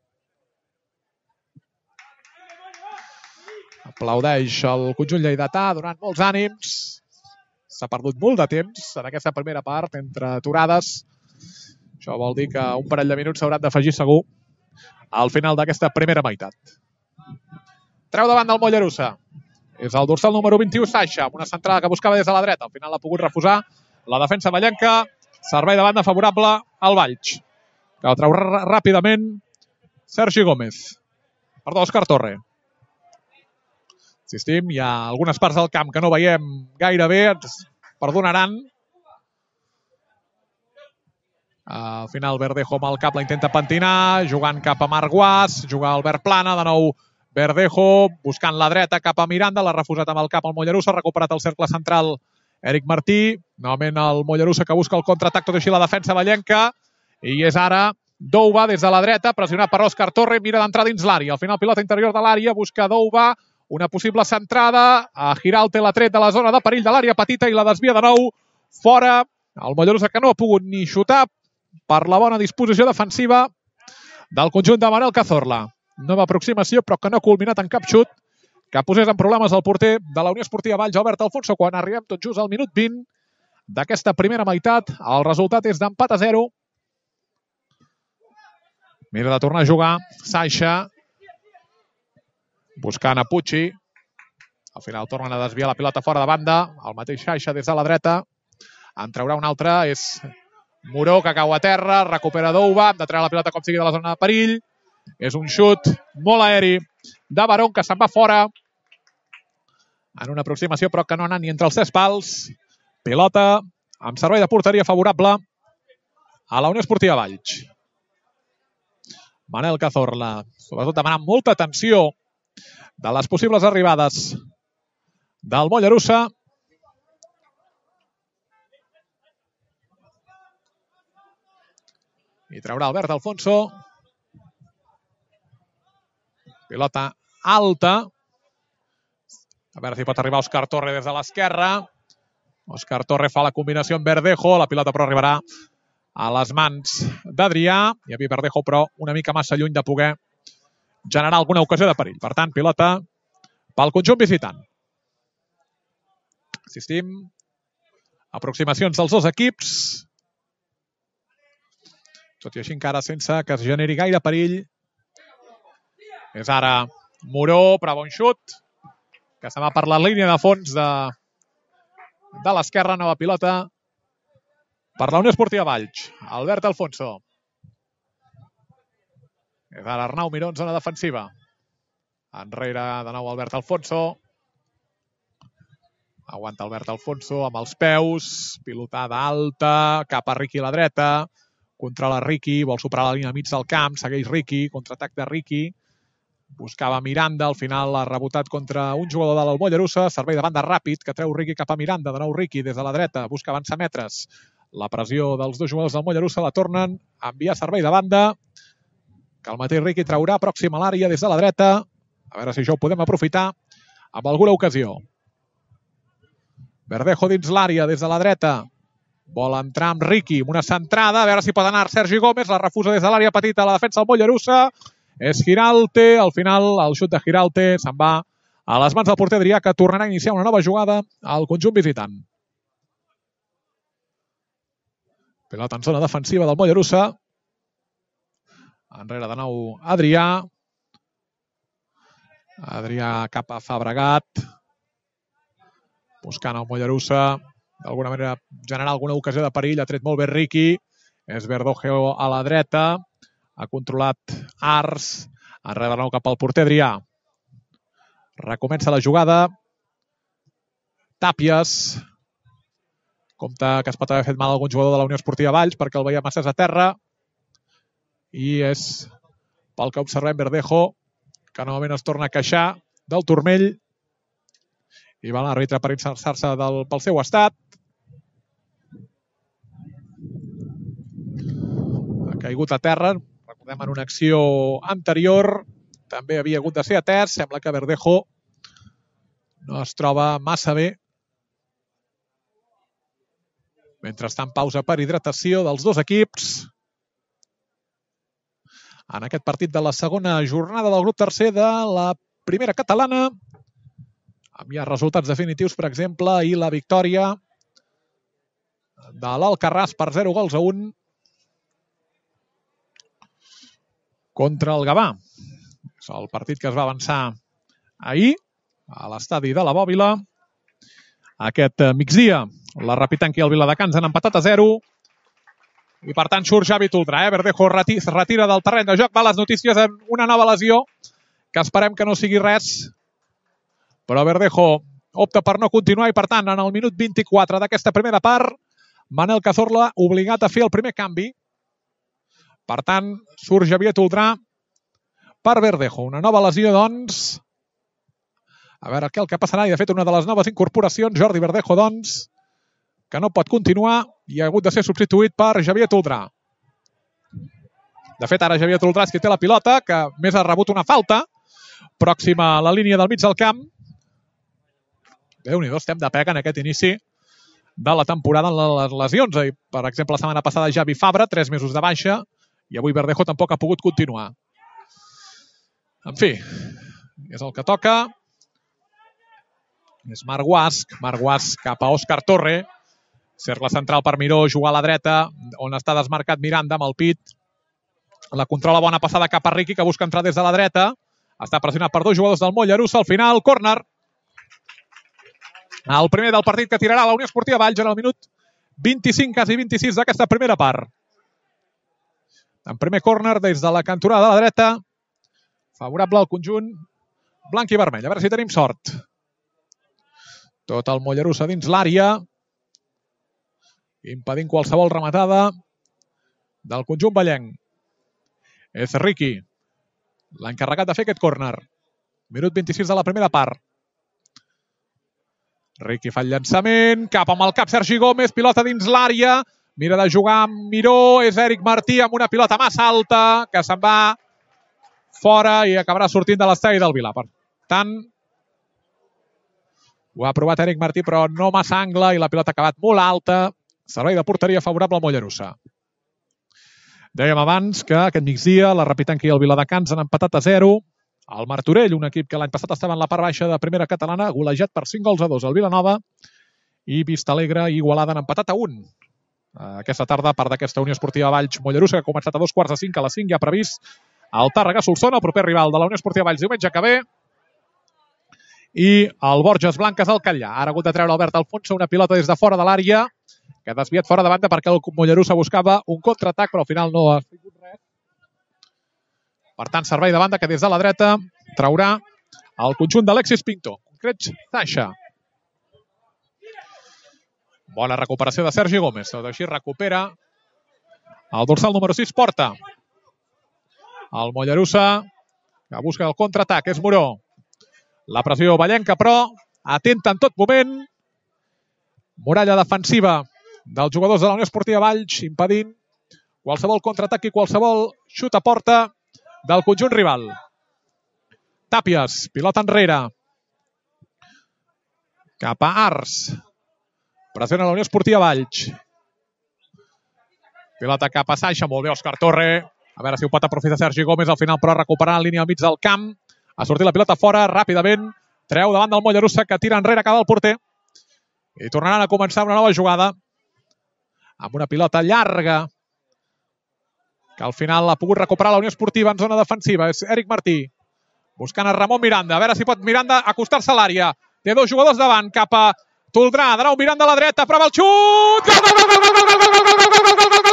Speaker 1: Aplaudeix el conjunt lleidatà donant molts ànims. S'ha perdut molt de temps en aquesta primera part entre aturades. Això vol dir que un parell de minuts s'hauran d'afegir segur al final d'aquesta primera meitat. Treu davant del Mollerussa. És el dorsal número 21, Saixa, amb una centrada que buscava des de la dreta. Al final l'ha pogut refusar la defensa vallenca. Servei de banda favorable al Valls, que el treu ràpidament Sergi Gómez. Perdó, Òscar Torre. Insistim, hi ha algunes parts del camp que no veiem gaire bé, ens perdonaran. Al final Verdejo amb el cap la intenta pentinar, jugant cap a Marc Guas, juga Albert Plana, de nou Verdejo buscant la dreta cap a Miranda, l'ha refusat amb el cap al Mollerussa, ha recuperat el cercle central Eric Martí, novament el Mollerussa que busca el contraatac, tot així la defensa vallenca, i és ara Douba des de la dreta, pressionat per Òscar Torre, mira d'entrar dins l'àrea, al final pilota interior de l'àrea, busca Douba, una possible centrada, a Giralt l'ha tret de la zona de perill de l'àrea petita i la desvia de nou fora, el Mollerussa que no ha pogut ni xutar per la bona disposició defensiva del conjunt de Manel Cazorla. Nova aproximació, però que no ha culminat en cap xut, que posés en problemes el porter de la Unió Esportiva Valls, Albert Alfonso, quan arribem tot just al minut 20 d'aquesta primera meitat. El resultat és d'empat a 0. Mira de tornar a jugar Saixa, buscant a Pucci. Al final tornen a desviar la pilota fora de banda. El mateix Saixa des de la dreta. En traurà un altre, és Moró, que cau a terra, recupera Douba, hem de treure la pilota com sigui de la zona de perill. És un xut molt aeri de Barón, que se'n va fora en una aproximació, però que no ha anat ni entre els 3 pals. Pilota amb servei de porteria favorable a la Unió Esportiva Valls. Manel Cazorla, sobretot demanant molta atenció de les possibles arribades del Mollerussa. I traurà Albert Alfonso. Pilota alta. A veure si pot arribar Òscar Torre des de l'esquerra. Òscar Torre fa la combinació amb Verdejo. La pilota però arribarà a les mans d'Adrià. Hi havia Verdejo, però una mica massa lluny de poder generar alguna ocasió de perill. Per tant, pilota pel conjunt visitant. Assistim. Aproximacions dels dos equips. Tot i així encara sense que es generi gaire perill. És ara Moró, però bon xut, que se va per la línia de fons de l'esquerra. Nova pilota per la Unió Esportiva Valls. Albert Alfonso. És ara Arnau Miró en zona defensiva. Enrere de nou Albert Alfonso. Aguanta Albert Alfonso amb els peus. Pilotada alta, cap a Riqui a la dreta. Controla Riqui, vol superar la línia mig del camp. Segueix Riqui, contraatac de Riqui. Buscava Miranda, al final ha rebotat contra un jugador del Mollerussa. Servei de banda ràpid, que treu Riqui cap a Miranda. De nou Riqui des de la dreta, busca avançar metres. La pressió dels dos jugadors del Mollerussa la tornen a enviar servei de banda, que el mateix Riqui traurà pròxim a l'àrea des de la dreta. A veure si això ho podem aprofitar amb alguna ocasió. Verdejo dins l'àrea des de la dreta. Vol entrar amb Riqui, amb una centrada. A veure si pot anar Sergi Gómez. La refusa des de l'àrea petita a la defensa del Mollerussa. És Giralte. Al final, el xut de Giralte se'n va a les mans del porter Adrià, que tornarà a iniciar una nova jugada al conjunt visitant. Pilota en zona defensiva del Mollerussa. Enrere de nou Adrià. Adrià cap a Fabregat. Buscant el Mollerussa. D'alguna manera generar alguna ocasió de perill. Ha tret molt bé Riqui. És Verdejo a la dreta. Ha controlat Ars. Enrere de nou cap al porter Adrià. Recomença la jugada. Tàpies. Compte que es pot haver fet mal algun jugador de la Unió Esportiva Valls perquè el veia massa a terra. I és pel que observem Verdejo que novament es torna a queixar del turmell i va l'àrbitre per interessar-se pel seu estat. Ha caigut a terra, recordem en una acció anterior, també havia hagut de ser atès, sembla que Verdejo no es troba massa bé. Mentrestant, pausa per hidratació dels dos equips. En aquest partit de la segona jornada del grup tercer de la primera catalana, amb ja resultats definitius, per exemple, ahir la victòria de l'Alcarràs per 0-1 contra el Gavà. És el partit que es va avançar ahir a l'estadi de la Bòbila. Aquest migdia, la Repitanqui i el Viladecans han empatat a 0 i per tant surt Xavi Toldrà. Verdejo es retira del terreny de joc. Va les notícies en una nova lesió, que esperem que no sigui res, però Verdejo opta per no continuar i per tant en el minut 24 d'aquesta primera part Manel Cazorla obligat a fer el primer canvi. Per tant, surt Xavier Toldrà per Verdejo. Una nova lesió, doncs. A veure què el que passarà. I, de fet, una de les noves incorporacions, Jordi Verdejo, doncs, que no pot continuar i ha hagut de ser substituït per Xavier Toldrà. De fet, ara Xavier Toldrà és qui té la pilota, que més ha rebut una falta pròxima a la línia del mig del camp. Déu-n'hi-do, estem de pega en aquest inici de la temporada en les lesions. Per exemple, la setmana passada Javi Fabra, 3 mesos de baixa, i avui Verdejo tampoc ha pogut continuar. En fi, és el que toca. És Marc Guasch cap a Òscar Torre. Cercle central per Miró, jugar a la dreta, on està desmarcat Miranda amb el pit. La controla, bona passada cap a Riqui, que busca entrar des de la dreta. Està pressionat per 2 jugadors del Mollerussa. Al final, córner. El primer del partit que tirarà la Unió Esportiva Valls en el minut 25, quasi 26 d'aquesta primera part. En primer córner des de la cantonada de la dreta. Favorable al conjunt blanc i vermell. A veure si tenim sort. Tot el Mollerussa dins l'àrea, impedint qualsevol rematada del conjunt vallenc. És Riqui l'encarregat de fer aquest córner. Minut 26 de la primera part. Riqui fa el llançament, cap amb el cap Sergi Gómez, pilota dins l'àrea, mira de jugar amb Miró, és Eric Martí amb una pilota massa alta, que se'n va fora i acabarà sortint de l'estadi del Vila. Per tant, ho ha provat Eric Martí, però no massa angle i la pilota ha acabat molt alta. Servei de porteria favorable al Mollerussa. Dèiem abans que aquest migdia la Repitanqui i el Viladecans han empatat a 0. El Martorell, un equip que l'any passat estava en la part baixa de primera catalana, golejat per 5-2 al Vilanova, i Vistalegre i Igualada han empatat a 1. Aquesta tarda, part d'aquesta Unió Esportiva Valls Mollerussa, que ha començat a 2:45, a les 5 ja previst el Tàrrega Solsona, el proper rival de la Unió Esportiva Valls diumenge que ve, i el Borges Blanques al Catllà. Ara ha hagut de treure Albert Alfonso una pilota des de fora de l'àrea, que ha desviat fora de banda perquè el Mollerussa buscava un contraatac, però al final no ha sigut res. Per tant, servei de banda que des de la dreta traurà el conjunt d'Alexis Pinto. Concret, Sasha. Bona recuperació de Sergi Gómez. Tot així recupera el dorsal número 6, Porta. El Mollerussa, que busca el contraatac, és Moró. La pressió vallenca, però, atenta en tot moment. Muralla defensiva dels jugadors de la Unió Esportiva Valls, impedint qualsevol contraatac i qualsevol xut a porta del conjunt rival. Tàpies, pilota enrere. Cap a Ars. Pressiona la Unió Esportiva Valls. Pilota cap a Saixa, molt bé Òscar Torre. A veure si ho pot aprofitar Sergi Gómez, al final però recuperant la línia al mig del camp. Ha sortit la pilota fora ràpidament. Treu davant del Mollerussa, que tira enrere cada el porter. I tornaran a començar una nova jugada amb una pilota llarga que al final ha pogut recuperar la Unió Esportiva en zona defensiva. És Eric Martí buscant a Ramon Miranda. A veure si pot Miranda acostar-se a l'àrea. Té 2 jugadors davant, cap a Toldrà. De nou Miranda a la dreta, prova el xut! Gol, gol, gol, gol, gol, gol, gol, gol, gol, gol, gol, gol,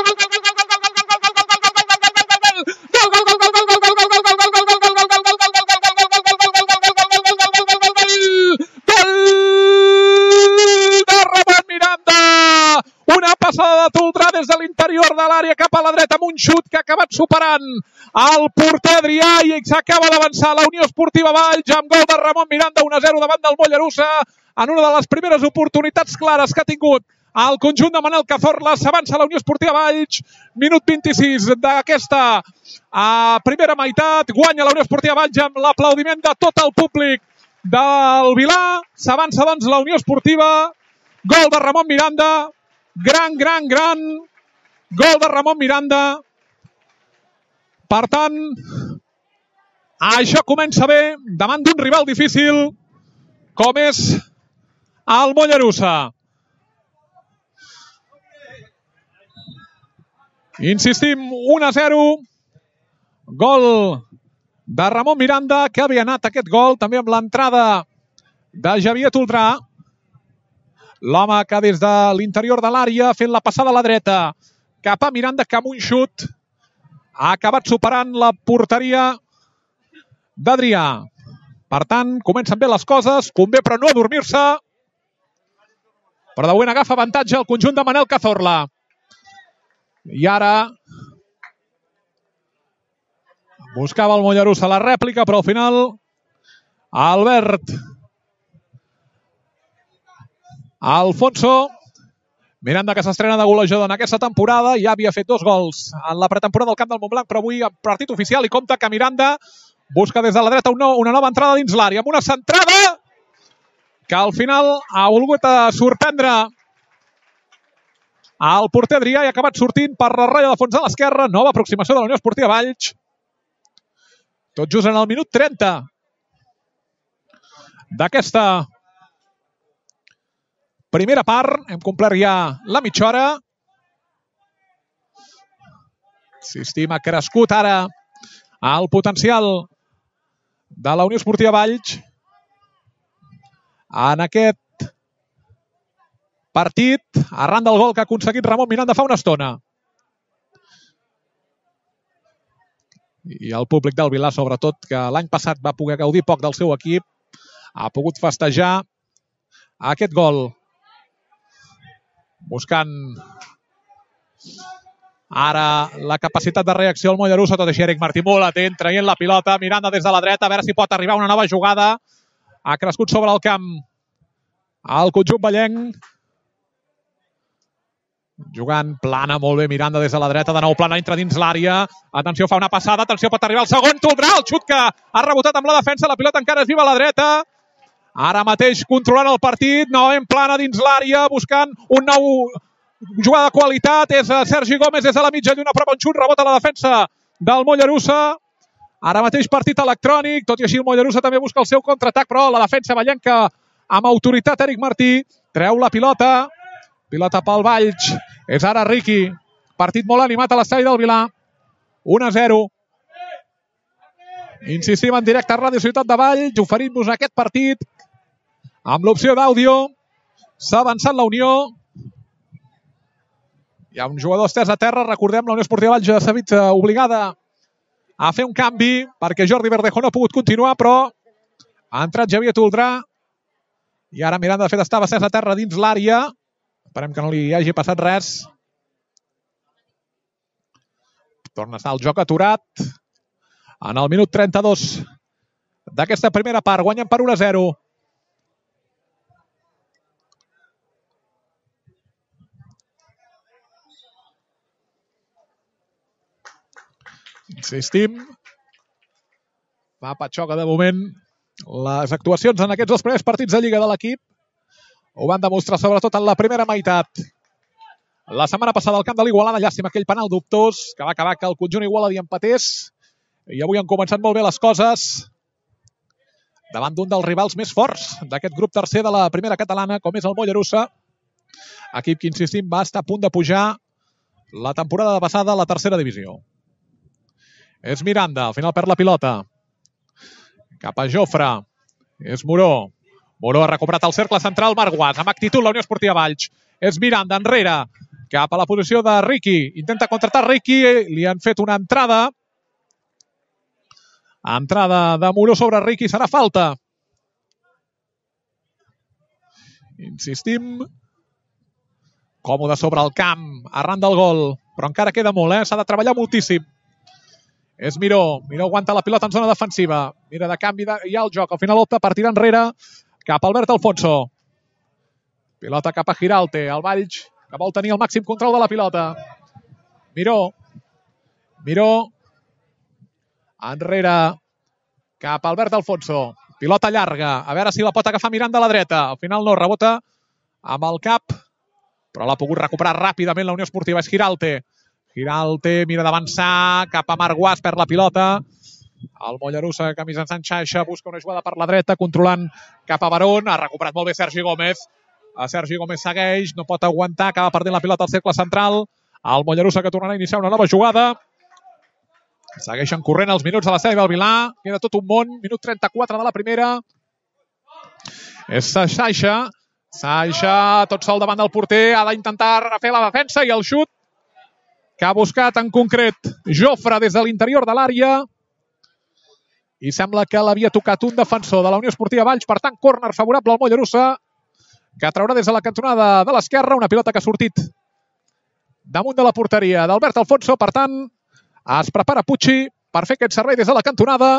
Speaker 1: des de l'interior de l'àrea cap a la dreta amb un xut que ha acabat superant el porter Adrià i s'acaba d'avançar la Unió Esportiva Valls amb gol de Ramon Miranda, 1-0 davant del Mollerussa en una de les primeres oportunitats clares que ha tingut el conjunt de Manel Cazorla. S'avança la Unió Esportiva Valls, minut 26 d'aquesta primera meitat, guanya la Unió Esportiva Valls amb l'aplaudiment de tot el públic del Vilà. S'avança doncs la Unió Esportiva, gol de Ramon Miranda, gran gol de Ramon Miranda. Per tant, això comença bé davant d'un rival difícil com és el Mollerussa. Insistim, 1-0, gol de Ramon Miranda, que havia anat aquest gol també amb l'entrada de Xavier Toldrà, l'home que des de l'interior de l'àrea, fent la passada a la dreta cap a Miranda, que amb un xut ha acabat superant la porteria d'Adrià. Per tant, comencen bé les coses, convé però no adormir-se, però de moment agafa avantatge el conjunt de Manel Cazorla. I ara buscava el Mollerussa la rèplica, però al final Albert Alfonso Miranda, que s'estrena de golejador en aquesta temporada, ja havia fet 2 gols en la pretemporada del Camp del Montblanc, però avui en partit oficial, i compta que Miranda busca des de la dreta una nova entrada dins l'àrea, amb una centrada que al final ha volgut sorprendre el porter Adrià i ha acabat sortint per la ratlla de fons a l'esquerra. Nova aproximació de la Unió Esportiva Valls. Tot just en el minut 30 d'aquesta primera part. Hem complert ja la mitja hora. Insistim, ha crescut ara el potencial de la Unió Esportiva Valls en aquest partit, arran del gol que ha aconseguit Ramon Miranda fa una estona. I el públic del Vilà, sobretot, que l'any passat va poder gaudir poc del seu equip, ha pogut festejar aquest gol. Buscant ara la capacitat de reacció al Mollerussa, tot així Eric Martí molt atent, traient la pilota, Miranda des de la dreta, a veure si pot arribar una nova jugada. Ha crescut sobre el camp el conjunt vallenc. Jugant plana molt bé Miranda des de la dreta, de nou plana, entra dins l'àrea, atenció, fa una passada, atenció, pot arribar el segon, Toldrà, el xut que ha rebotat amb la defensa, la pilota encara és viva a la dreta, ara mateix controlant el partit, novament plana dins l'àrea, buscant un nou jugada de qualitat, és Sergi Gómez des de la mitja lluna, prova un xut, rebota la defensa del Mollerussa, ara mateix partit electrònic, tot i així el Mollerussa també busca el seu contraatac, però la defensa vallenca amb autoritat, Eric Martí, treu la pilota pel Valls, és ara Riqui. Partit molt animat a l'estadi del Vilà. 1-0. Insistim en directe a Ràdio Ciutat de Valls, oferint-vos aquest partit amb l'opció d'àudio. S'ha avançat la Unió. Hi ha un jugador estès a terra, recordem, la Unió Esportiva Valls s'ha vist obligada a fer un canvi perquè Jordi Verdejo no ha pogut continuar, però ha entrat Xavier Toldrà i ara Miranda, de fet, estava estès a terra dins l'àrea. Esperem que no li hagi passat res. Torna a estar el joc aturat. En el minut 32 d'aquesta primera part. Guanyen per 1-0. Insistim. Va Patxoca de moment. Les actuacions en aquests 2 primers partits de Lliga de l'equip ho van demostrar sobretot en la primera meitat. La setmana passada al camp de l'Igualada, llàstima aquell penal dubtós que va acabar que el conjunt igualadí empatés, i avui han començat molt bé les coses davant d'un dels rivals més forts d'aquest grup tercer de la primera catalana, com és el Mollerussa, equip que, insistim, va estar a punt de pujar la temporada passada a la tercera divisió. És Miranda, al final perd la pilota cap a Jofre, és Moró. Moró ha recuperat el cercle central, Marc Guas, amb actitud la Unió Esportiva Valls. És Miranda, enrere, cap a la posició de Riqui. Intenta contratar Riqui, li han fet una entrada. Entrada de Moró sobre Riqui, serà falta. Insistim. Còmode sobre el camp, arran del gol, però encara queda molt, s'ha de treballar moltíssim. És Miró aguanta la pilota en zona defensiva, mira de canvi, hi ha el joc, al final opta per tirar enrere cap a Albert Alfonso. Pilota cap a Giralt, el Valls, que vol tenir el màxim control de la pilota. Miró, enrere cap a Albert Alfonso. Pilota llarga, a veure si la pot agafar mirant de la dreta. Al final no, rebota amb el cap, però l'ha pogut recuperar ràpidament la Unió Esportiva. És Giralt, mira d'avançar cap a Marc Guas, perd la pilota. El Mollerussa, que mitjançant xaixa, busca una jugada per la dreta, controlant cap a Barón. Ha recuperat molt bé Sergi Gómez. Sergi Gómez segueix, no pot aguantar, acaba perdent la pilota al cercle central. El Mollerussa, que tornarà a iniciar una nova jugada. Segueixen corrent els minuts de l'estadi del Vilà. Queda tot un món. Minut 34 de la primera. És Saixa. Saixa, tot sol davant del porter. Ha d'intentar refer la defensa i el xut que ha buscat en concret Jofre des de l'interior de l'àrea. I sembla que l'havia tocat un defensor de la Unió Esportiva Valls. Per tant, córner favorable al Mollerussa, que traurà des de la cantonada de l'esquerra una pilota que ha sortit damunt de la porteria d'Albert Alfonso. Per tant, es prepara Pucci per fer aquest servei des de la cantonada.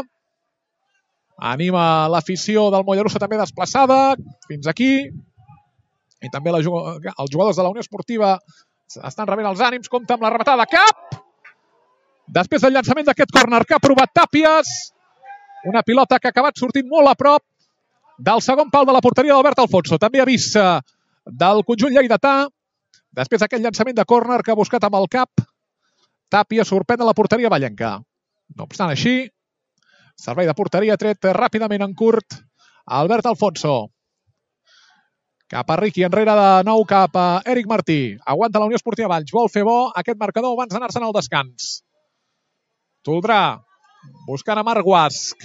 Speaker 1: Anima l'afició del Mollerussa també desplaçada fins aquí. I també els jugadors de la Unió Esportiva estan rebent els ànims. Compte amb la rematada. Cap! Després del llançament d'aquest córner que ha provat Tàpies. Una pilota que ha acabat sortint molt a prop del segon pal de la porteria d'Albert Alfonso. També a vista del conjunt lleidatà. Després d'aquest llançament de córner que ha buscat amb el cap, Tàpies sorprèn a la porteria vallenca. No obstant així, servei de porteria tret ràpidament en curt Albert Alfonso. Cap a Riqui, enrere de nou cap a Eric Martí. Aguanta la Unió Esportiva Valls. Vol fer bo aquest marcador abans d'anar-se'n al descans. Toldrà, buscant a Marc Guasc.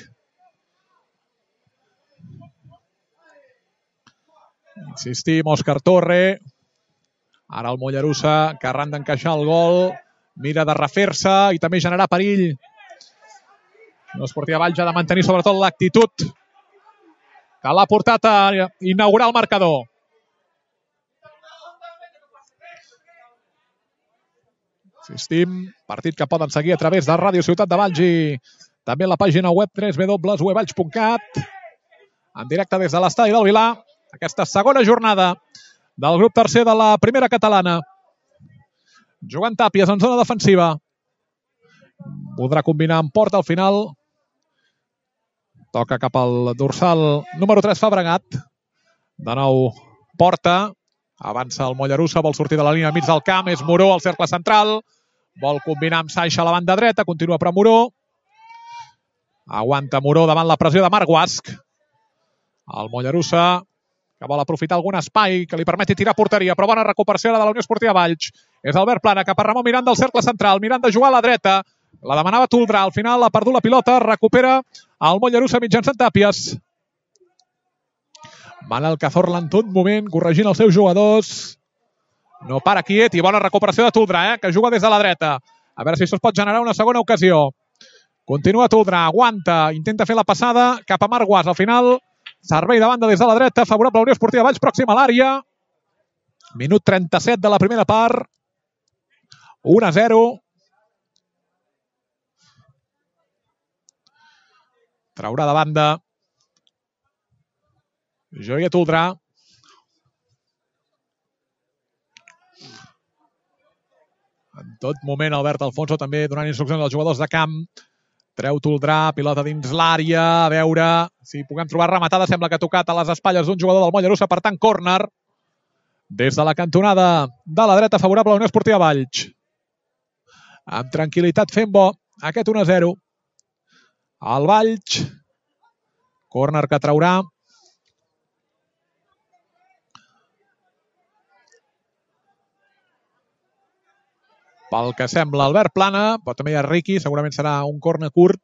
Speaker 1: Insistim, Òscar Torre. Ara el Mollerussa, que arran d'encaixar el gol, mira de refer-se i també generar perill. L'Esportiva Valls ha de mantenir sobretot l'actitud que l'ha portat a inaugurar el marcador. Insistim, partit que poden seguir a través de Ràdio Ciutat de Valls i també la pàgina web www.valls.cat, en directe des de l'estadi del Vilà. Aquesta segona jornada del grup tercer de la primera catalana. Jugant Tàpies en zona defensiva. Podrà combinar amb Porta al final. Toca cap al dorsal número 3 Fabregat. De nou Porta. Avança el Mollerussa, vol sortir de la línia mig del camp. És Moró al cercle central. Vol combinar amb Saixa a la banda dreta. Continua per Moró. Aguanta Moró davant la pressió de Marc Guasc. El Mollerussa, que vol aprofitar algun espai que li permeti tirar porteria, però bona recuperació de la Unió Esportiva Valls. És Albert Plana, cap a Ramon Mirant del cercle central, mirant de jugar a la dreta. La demanava Toldrà, al final ha perdut la pilota, recupera el Mollerussa mitjançant Tàpies. Manel Cazorla en tot moment, corregint els seus jugadors. No para quiet i bona recuperació de Toldrà, que juga des de la dreta. A veure si això es pot generar una segona ocasió. Continua Toldrà, aguanta, intenta fer la passada cap a Marc Guas. Al final, servei de banda des de la dreta, favorable a la Unió Esportiva Valls, pròxima a l'àrea. Minut 37 de la primera part. 1-0. Traurà de banda Joia Toldrà. En tot moment Albert Alfonso també donant instruccions als jugadors de camp. Treu Toldrà, pilota dins l'àrea, a veure si puguem trobar rematada. Sembla que ha tocat a les espatlles d'un jugador del Mollerussa, per tant, córner des de la cantonada de la dreta, favorable a la Unió Esportiva Valls. Amb tranquil·litat fent bo aquest 1-0. El Valls, córner que traurà. Pel que sembla Albert Plana, però també hi ha Riqui, segurament serà un córner curt.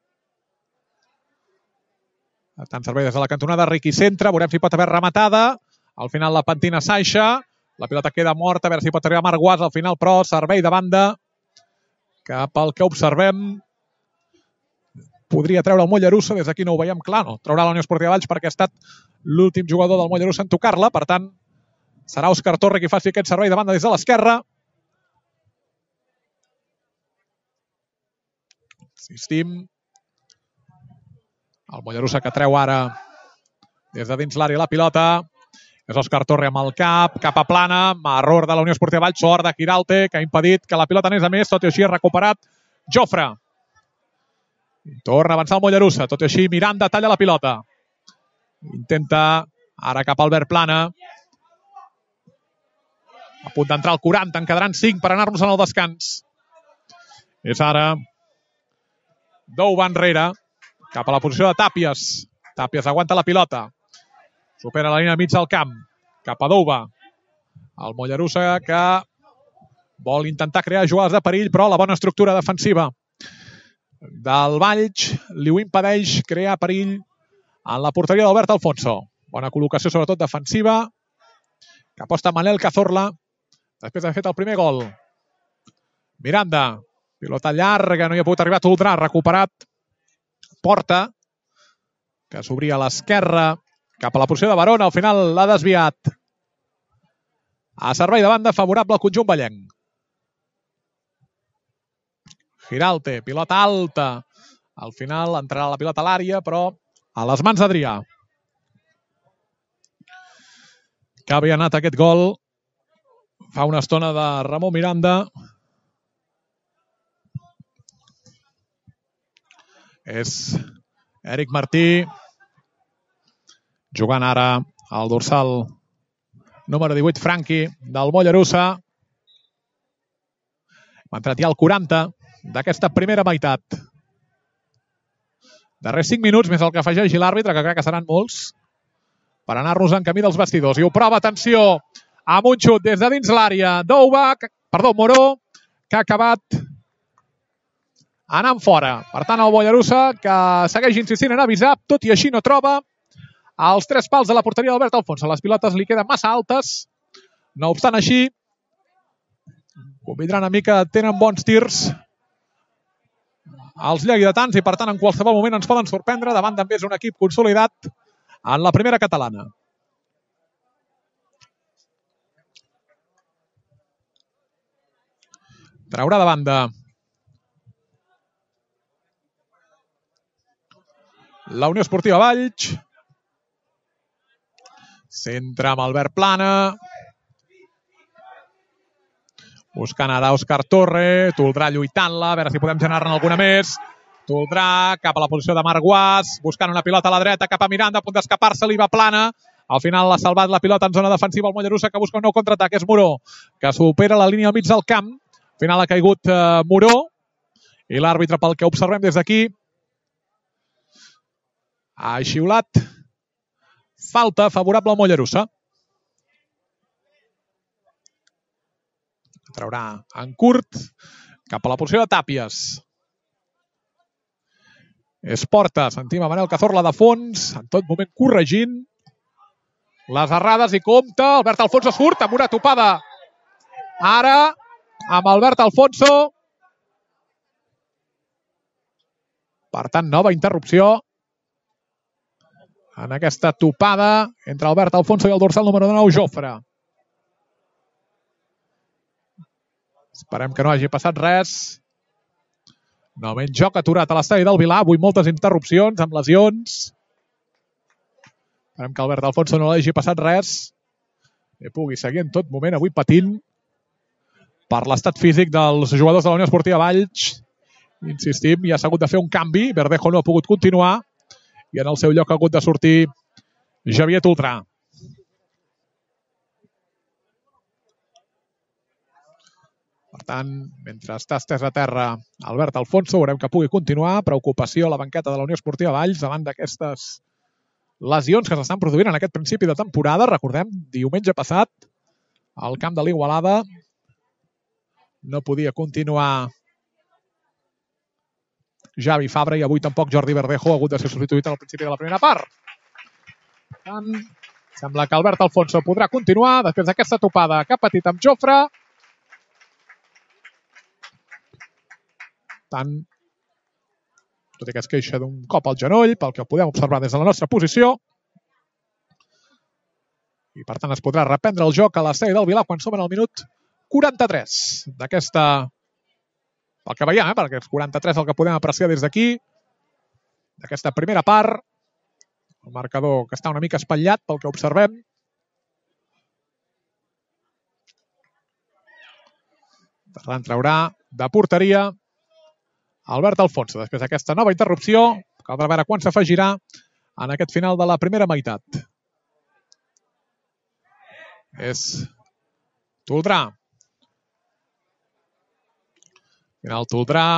Speaker 1: Per tant, servei des de la cantonada, Riqui centra, veurem si pot haver rematada. Al final la pentina Saixa, la pilota queda morta, a veure si pot arribar Marc Guas, al final però servei de banda, que pel que observem podria treure el Mollerussa, des d'aquí no ho veiem clar, no? Traurà la Unió Esportiva Valls perquè ha estat l'últim jugador del Mollerussa en tocar-la, per tant, Serà Òscar Torre qui faci aquest servei de banda des de l'esquerra. Insistim. El Mollerussa que treu ara des de dins l'àrea la pilota. És Òscar Torre amb el cap a plana. Error de la Unió Esportiva Valls. Sort de Quiralte, que ha impedit que la pilota anés a més. Tot i així ha recuperat Jofre. Torna a avançar el Mollerussa. Tot i així Miranda talla la pilota. Intenta ara cap al Albert Plana. A punt d'entrar al 40. En quedaran 5 per anar-nos en el descans. És ara Dou va enrere. Cap a la posició de Tàpies. Tàpies aguanta la pilota. Supera la línia mig del camp. Cap a Douba. El Mollerussa que vol intentar crear jugades de perill, però la bona estructura defensiva del Valls li ho impedeix crear perill en la porteria d'Albert Alfonso. Bona col·locació, sobretot defensiva, que aposta Manel Cazorla després d'haver fet el primer gol. Miranda. Pilota llarga, no hi ha pogut arribar a Toldrà. Recuperat Porta, que s'obria a l'esquerra cap a la posició de Barona. Al final l'ha desviat. A servei de banda favorable al conjunt vallenc. Quiralte, pilota alta. Al final entrarà la pilota a l'àrea, però a les mans d'Adrià. Que havia anat aquest gol fa una estona de Ramon Miranda. És Eric Martí jugant ara al dorsal número 18, Franqui, del Mollerussa. Va entrar ja al 40 d'aquesta primera meitat. Darrers 5 minuts, més el que afegeixi l'àrbitre, que crec que seran molts, per anar-nos en camí dels vestidors. I ho prova, atenció, amb un xut des de dins l'àrea. Moró, que ha acabat anant fora. Per tant, el Mollerussa, que segueix insistint en avisar, tot i així no troba els 3 pals de la porteria d'Albert Alfonso. Les pilotes li queden massa altes. No obstant així, convindran a mi que tenen bons tirs els lleidatans i, per tant, en qualsevol moment ens poden sorprendre davant d'en un equip consolidat en la primera catalana. Traurà de banda la Unió Esportiva Valls. Centra amb Albert Plana. Buscant ara Òscar Torre. Toldrà lluitant-la. A veure si podem generar-ne alguna més. Toldrà cap a la posició de Marc Guas. Buscant una pilota a la dreta cap a Miranda. A punt d'escapar-se-li, va Plana. Al final l'ha salvat la pilota en zona defensiva el Mollerussa, que busca un nou contraatac. És Moró, que supera la línia al mig del camp. Al final ha caigut Moró. I l'àrbitre, pel que observem des d'aquí, ha xiulat falta favorable al Mollerussa. Traurà en curt cap a la posició de Tàpies. És Porta, sentim a Manel Cazorla de fons, en tot moment corregint les errades i compta. Albert Alfonso surt amb una topada ara amb Albert Alfonso. Per tant, nova interrupció en aquesta topada entre Albert Alfonso i el dorsal número 9, Jofre. Esperem que no hagi passat res. Novament joc aturat a l'estadi del Vilà. Avui moltes interrupcions amb lesions. Esperem que Albert Alfonso no hagi passat res i pugui seguir en tot moment avui patint per l'estat físic dels jugadors de la Unió Esportiva Valls. Insistim, ja s'ha hagut de fer un canvi. Verdejo no ha pogut continuar i en el seu lloc ha hagut de sortir Xavier Toldrà. Per tant, mentre està estès a terra Albert Alfonso, veurem que pugui continuar. Preocupació a la banqueta de la Unió Esportiva Valls davant d'aquestes lesions que s'estan produint en aquest principi de temporada. Recordem, diumenge passat, al camp de l'Igualada no podia continuar Javi Fabra i avui tampoc Jordi Verdejo ha hagut de ser substituït al principi de la primera part. Per tant, sembla que Albert Alfonso podrà continuar després d'aquesta topada que ha patit amb Jofre. Tant, tot i que es queixa d'un cop al genoll, pel que podem observar des de la nostra posició. i per tant es podrà reprendre el joc a l'estadi del Vilar quan som en el minut 43 d'aquesta, pel que veiem, perquè és 43 el que podem apreciar des d'aquí, d'aquesta primera part. El marcador que està una mica espatllat pel que observem. Ferran traurà de porteria Albert Alfonso. Després d'aquesta nova interrupció, caldrà veure quan s'afegirà en aquest final de la primera meitat. És Toldrà. Final Toldrà.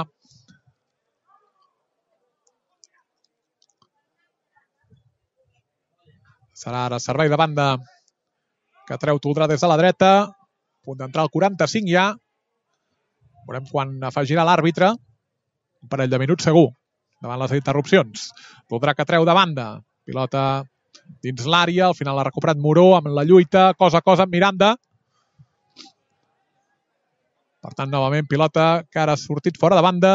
Speaker 1: Serà ara servei de banda que treu Toldrà des de la dreta. A punt d'entrar al 45 ja. Veurem quan afegirà l'àrbitre. Un parell de minuts segur, davant les interrupcions. Toldrà que treu de banda. Pilota dins l'àrea. Al final l'ha recuperat Moró amb la lluita. Cosa a cosa amb Miranda. Per tant, novament, pilota que ara ha sortit fora de banda.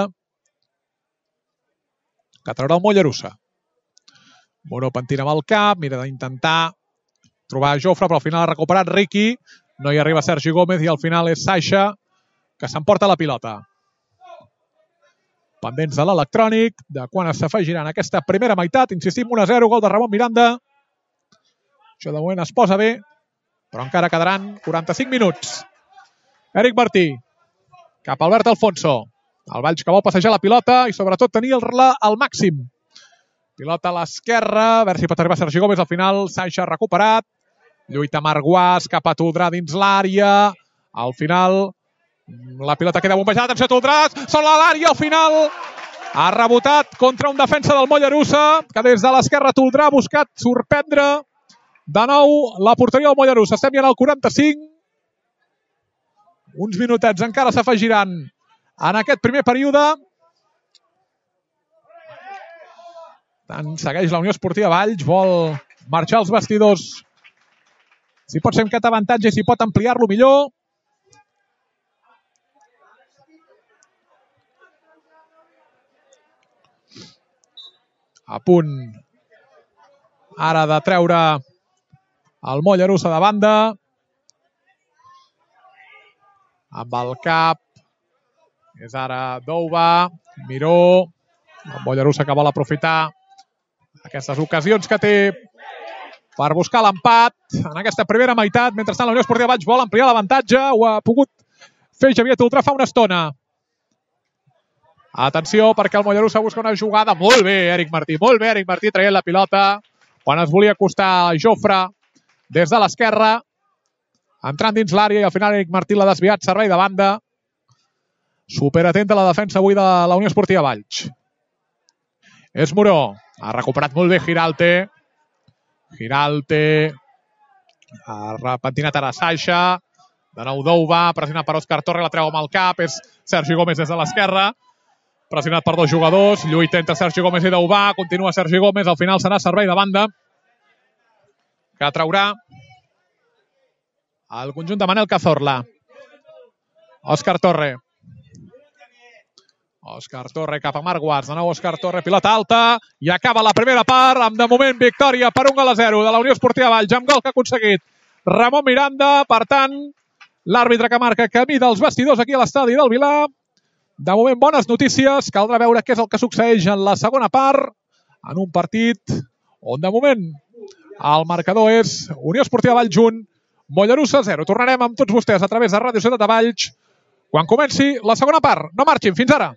Speaker 1: Que traurà el Mollerussa. Moró pentina amb el cap, mira d'intentar trobar Jofre, però al final ha recuperat Riqui. No hi arriba Sergi Gómez i al final és Saixa que s'emporta la pilota. Pendents de l'electrònic, de quan s'afegirà en aquesta primera meitat. Insistim, 1-0, gol de Ramon Miranda. Això de moment es posa bé, però encara quedaran 45 minuts. Eric Martí, cap a Albert Alfonso. El Valls que vol passejar la pilota i sobretot tenir-la al màxim. Pilota a l'esquerra, a veure si pot arribar Sergi Gómez. Al final, Saixa ha recuperat. Lluita Marguàs, cap a Toldrà dins l'àrea. Al final, la pilota queda bombejada. Atenció, Toldrà, sola a l'àrea. Al final, ha rebotat contra un defensa del Mollerussa, que des de l'esquerra Toldrà ha buscat sorprendre de nou la porteria del Mollerussa. Estem ja en el 45. Uns minutets encara s'afegiran en aquest primer període. Tant segueix la Unió Esportiva Valls, vol marxar als vestidors. Si pot ser amb aquest avantatge i si pot ampliar-lo millor. A punt ara de treure el Mollerussa de banda. Amb el cap. És ara Douba, Miró. El Mollerussa que vol aprofitar aquestes ocasions que té per buscar l'empat en aquesta primera meitat. Mentrestant, la Unió Esportiva Valls vol ampliar l'avantatge. Ho ha pogut fer Xavier Toldrà fa una estona. Atenció, perquè el Mollerussa busca una jugada. Molt bé, Eric Martí. Molt bé, Eric Martí, traient la pilota. Quan es volia acostar Jofre des de l'esquerra. Entrant dins l'àrea i al final Eric Martí l'ha desviat. Servei de banda. Superatenta la defensa avui de la Unió Esportiva Valls. És Moró. Ha recuperat molt bé Giralte. Giralte. Ha repentinat ara Saixa. De nou Douba. Pressionat per Òscar Torre. La treu amb el cap. És Sergi Gómez des de l'esquerra. Pressionat per dos jugadors. Lluita entre Sergi Gómez i Douba. Continua Sergi Gómez. Al final serà servei de banda. Que traurà el conjunt de Manel Cazorla. Òscar Torre. Òscar Torre cap a Marguàs. De nou Òscar Torre, pilota alta. I acaba la primera part amb, de moment, victòria per 1-0 de la Unió Esportiva Valls, amb gol que ha aconseguit Ramon Miranda. Per tant, l'àrbitre que marca camí dels vestidors aquí a l'estadi del Vilar. De moment, bones notícies. Caldrà veure què és el que succeeix en la segona part, en un partit on, de moment, el marcador és Unió Esportiva Valls 1, Mollerussa 0. Tornarem amb tots vostès a través de Ràdio Ciutat de Valls quan comenci la segona part. No marxin, fins ara.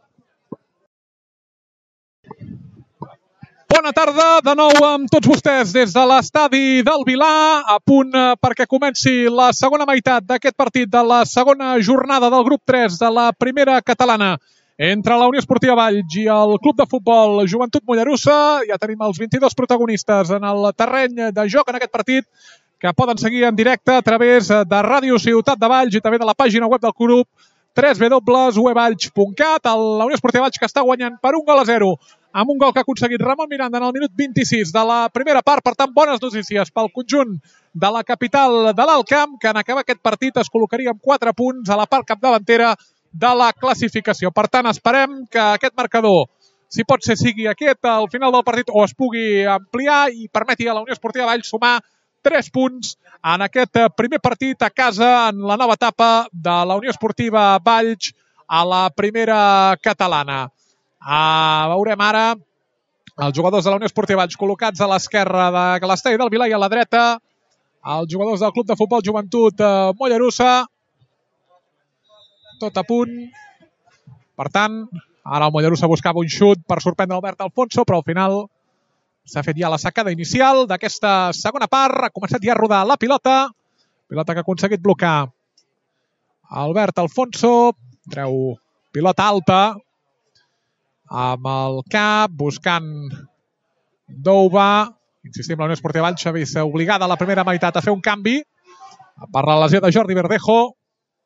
Speaker 1: Bona tarda de nou amb tots vostès des de l'estadi del Vilar, a punt perquè comenci la segona meitat d'aquest partit de la segona jornada del grup 3 de la primera catalana entre la Unió Esportiva Valls i el Club de Futbol Joventut Mollerussa. Ja tenim els 22 protagonistes en el terreny de joc en aquest partit, que poden seguir en directe a través de Ràdio Ciutat de Valls i també de la pàgina web del club www.uevalls.cat. La Unió Esportiva Valls que està guanyant per 1-0 amb un gol que ha aconseguit Ramon Miranda en el minut 26 de la primera part. Per tant, bones notícies pel conjunt de la capital de l'Alt Camp, que en acabar aquest partit es col·locaria amb 4 punts a la part capdavantera de la classificació. Per tant, esperem que aquest marcador, si pot ser, sigui aquest al final del partit o es pugui ampliar i permeti a la Unió Esportiva Valls sumar 3 punts en aquest primer partit a casa en la nova etapa de la Unió Esportiva Valls a la primera catalana. Veurem ara els jugadors de la Unió Esportiva Valls col·locats a l'esquerra de l'estadi del Vilar i a la dreta els jugadors del Club de Futbol Joventut Mollerussa. Tot a punt. Per tant, ara el Mollerussa buscava un xut per sorprendre Albert Alfonso, però al final s'ha fet ja la sacada inicial d'aquesta segona part. Ha començat ja a rodar la pilota. Pilota que ha aconseguit blocar Albert Alfonso. Treu pilota alta amb el cap, buscant Douba. Insistim, la Unió Esportiva Valls s'ha vist obligada a la primera meitat a fer un canvi per la lesió de Jordi Verdejo.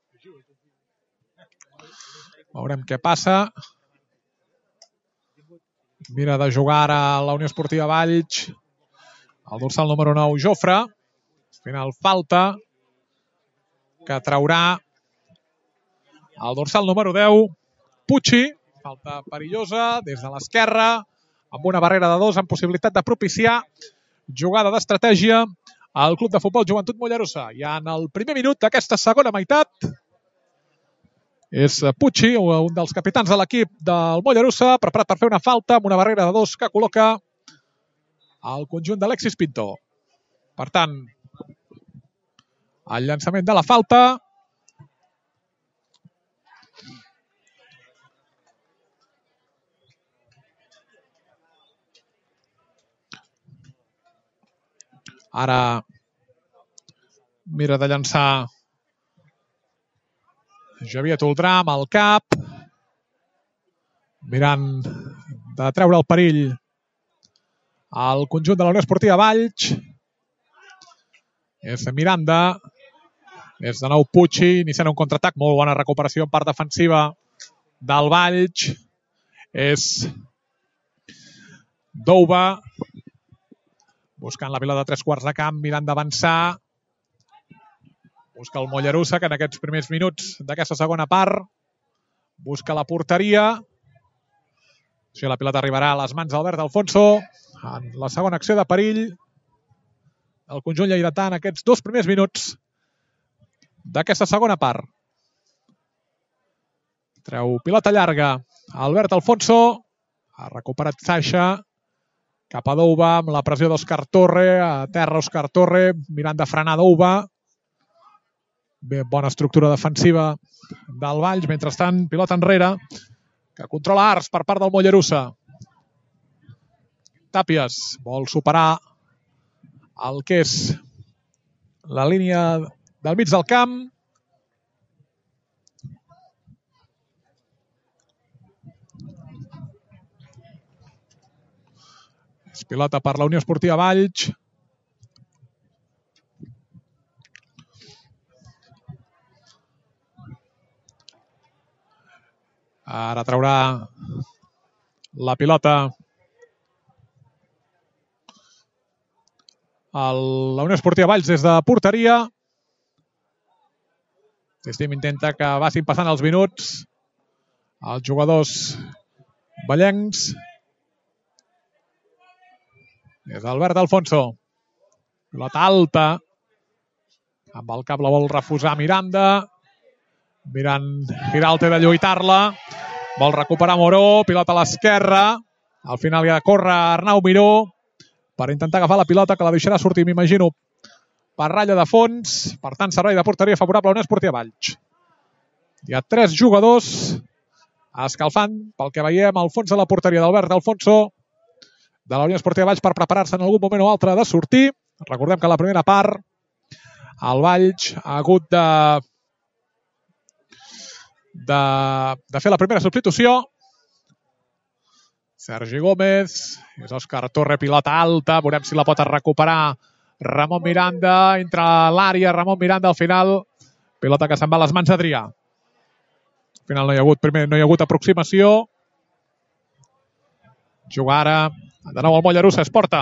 Speaker 1: Veurem què passa. Mira de jugar ara la Unió Esportiva Valls. El dorsal número 9, Jofre. Al final falta que traurà el dorsal número 10, Pucci. Falta perillosa des de l'esquerra, amb una barrera de 2 amb possibilitat de propiciar jugada d'estratègia al Club de Futbol Joventut Mollerussa. Ja en el primer minut d'aquesta segona meitat és Pucci, un dels capitans de l'equip del Mollerussa, preparat per fer una falta amb una barrera de 2 que col·loca el conjunt d'Alexis Pinto. Per tant, el llançament de la falta. Ara mira de llançar Javier Toldrà amb el cap, mirant de treure el perill al conjunt de la Unió Esportiva Valls. És Miranda, és de nou Pucci, iniciant un contraatac, molt bona recuperació en part defensiva del Valls. És Douba, buscant la pilota de 3 quarts de camp, mirant d'avançar. Busca el Mollerussa, que en aquests primers minuts d'aquesta segona part busca la porteria. La pilota arribarà a les mans d'Albert Alfonso en la segona acció de perill. El conjunt lleidatà en aquests 2 primers minuts d'aquesta segona part. Treu pilota llarga Albert Alfonso. Ha recuperat Saixa. Cap a Douba amb la pressió d'Òscar Torre. A terra Òscar Torre, mirant de frenar Douba. Bé, bona estructura defensiva del Valls. Mentrestant, pilota enrere, que controla Ars per part del Mollerussa. Tàpies vol superar el que és la línia del mig del camp. És pilota per la Unió Esportiva Valls. Ara traurà la pilota la Unió Esportiva Valls des de porteria. Sistem intenta que vagin passant els minuts els jugadors vallencs. És Albert Alfonso. Pilota alta. Amb el cap la vol refusar Miranda. Mirant Giralt de lluitar-la. Vol recuperar Moró. Pilota a l'esquerra. Al final hi ha de córrer Arnau Miró per intentar agafar la pilota, que la deixarà sortir, m'imagino, per ratlla de fons. Per tant, servei de porteria favorable a Unió Esportiva Valls. Hi ha 3 jugadors escalfant, pel que veiem, al fons de la porteria d'Albert Alfonso de la Unió Esportiva Valls per preparar-se en algun moment o altre de sortir. Recordem que a la primera part el Valls ha hagut de fer la primera substitució. Sergi Gómez, és Òscar Torre, pilota alta, veurem si la pot recuperar Ramon Miranda, entra a l'àrea Ramon Miranda, al final pilota que se'n va a les mans d'Adrià. Al final no hi ha hagut aproximació. Juga ara de nou el Mollerussa, és Porta.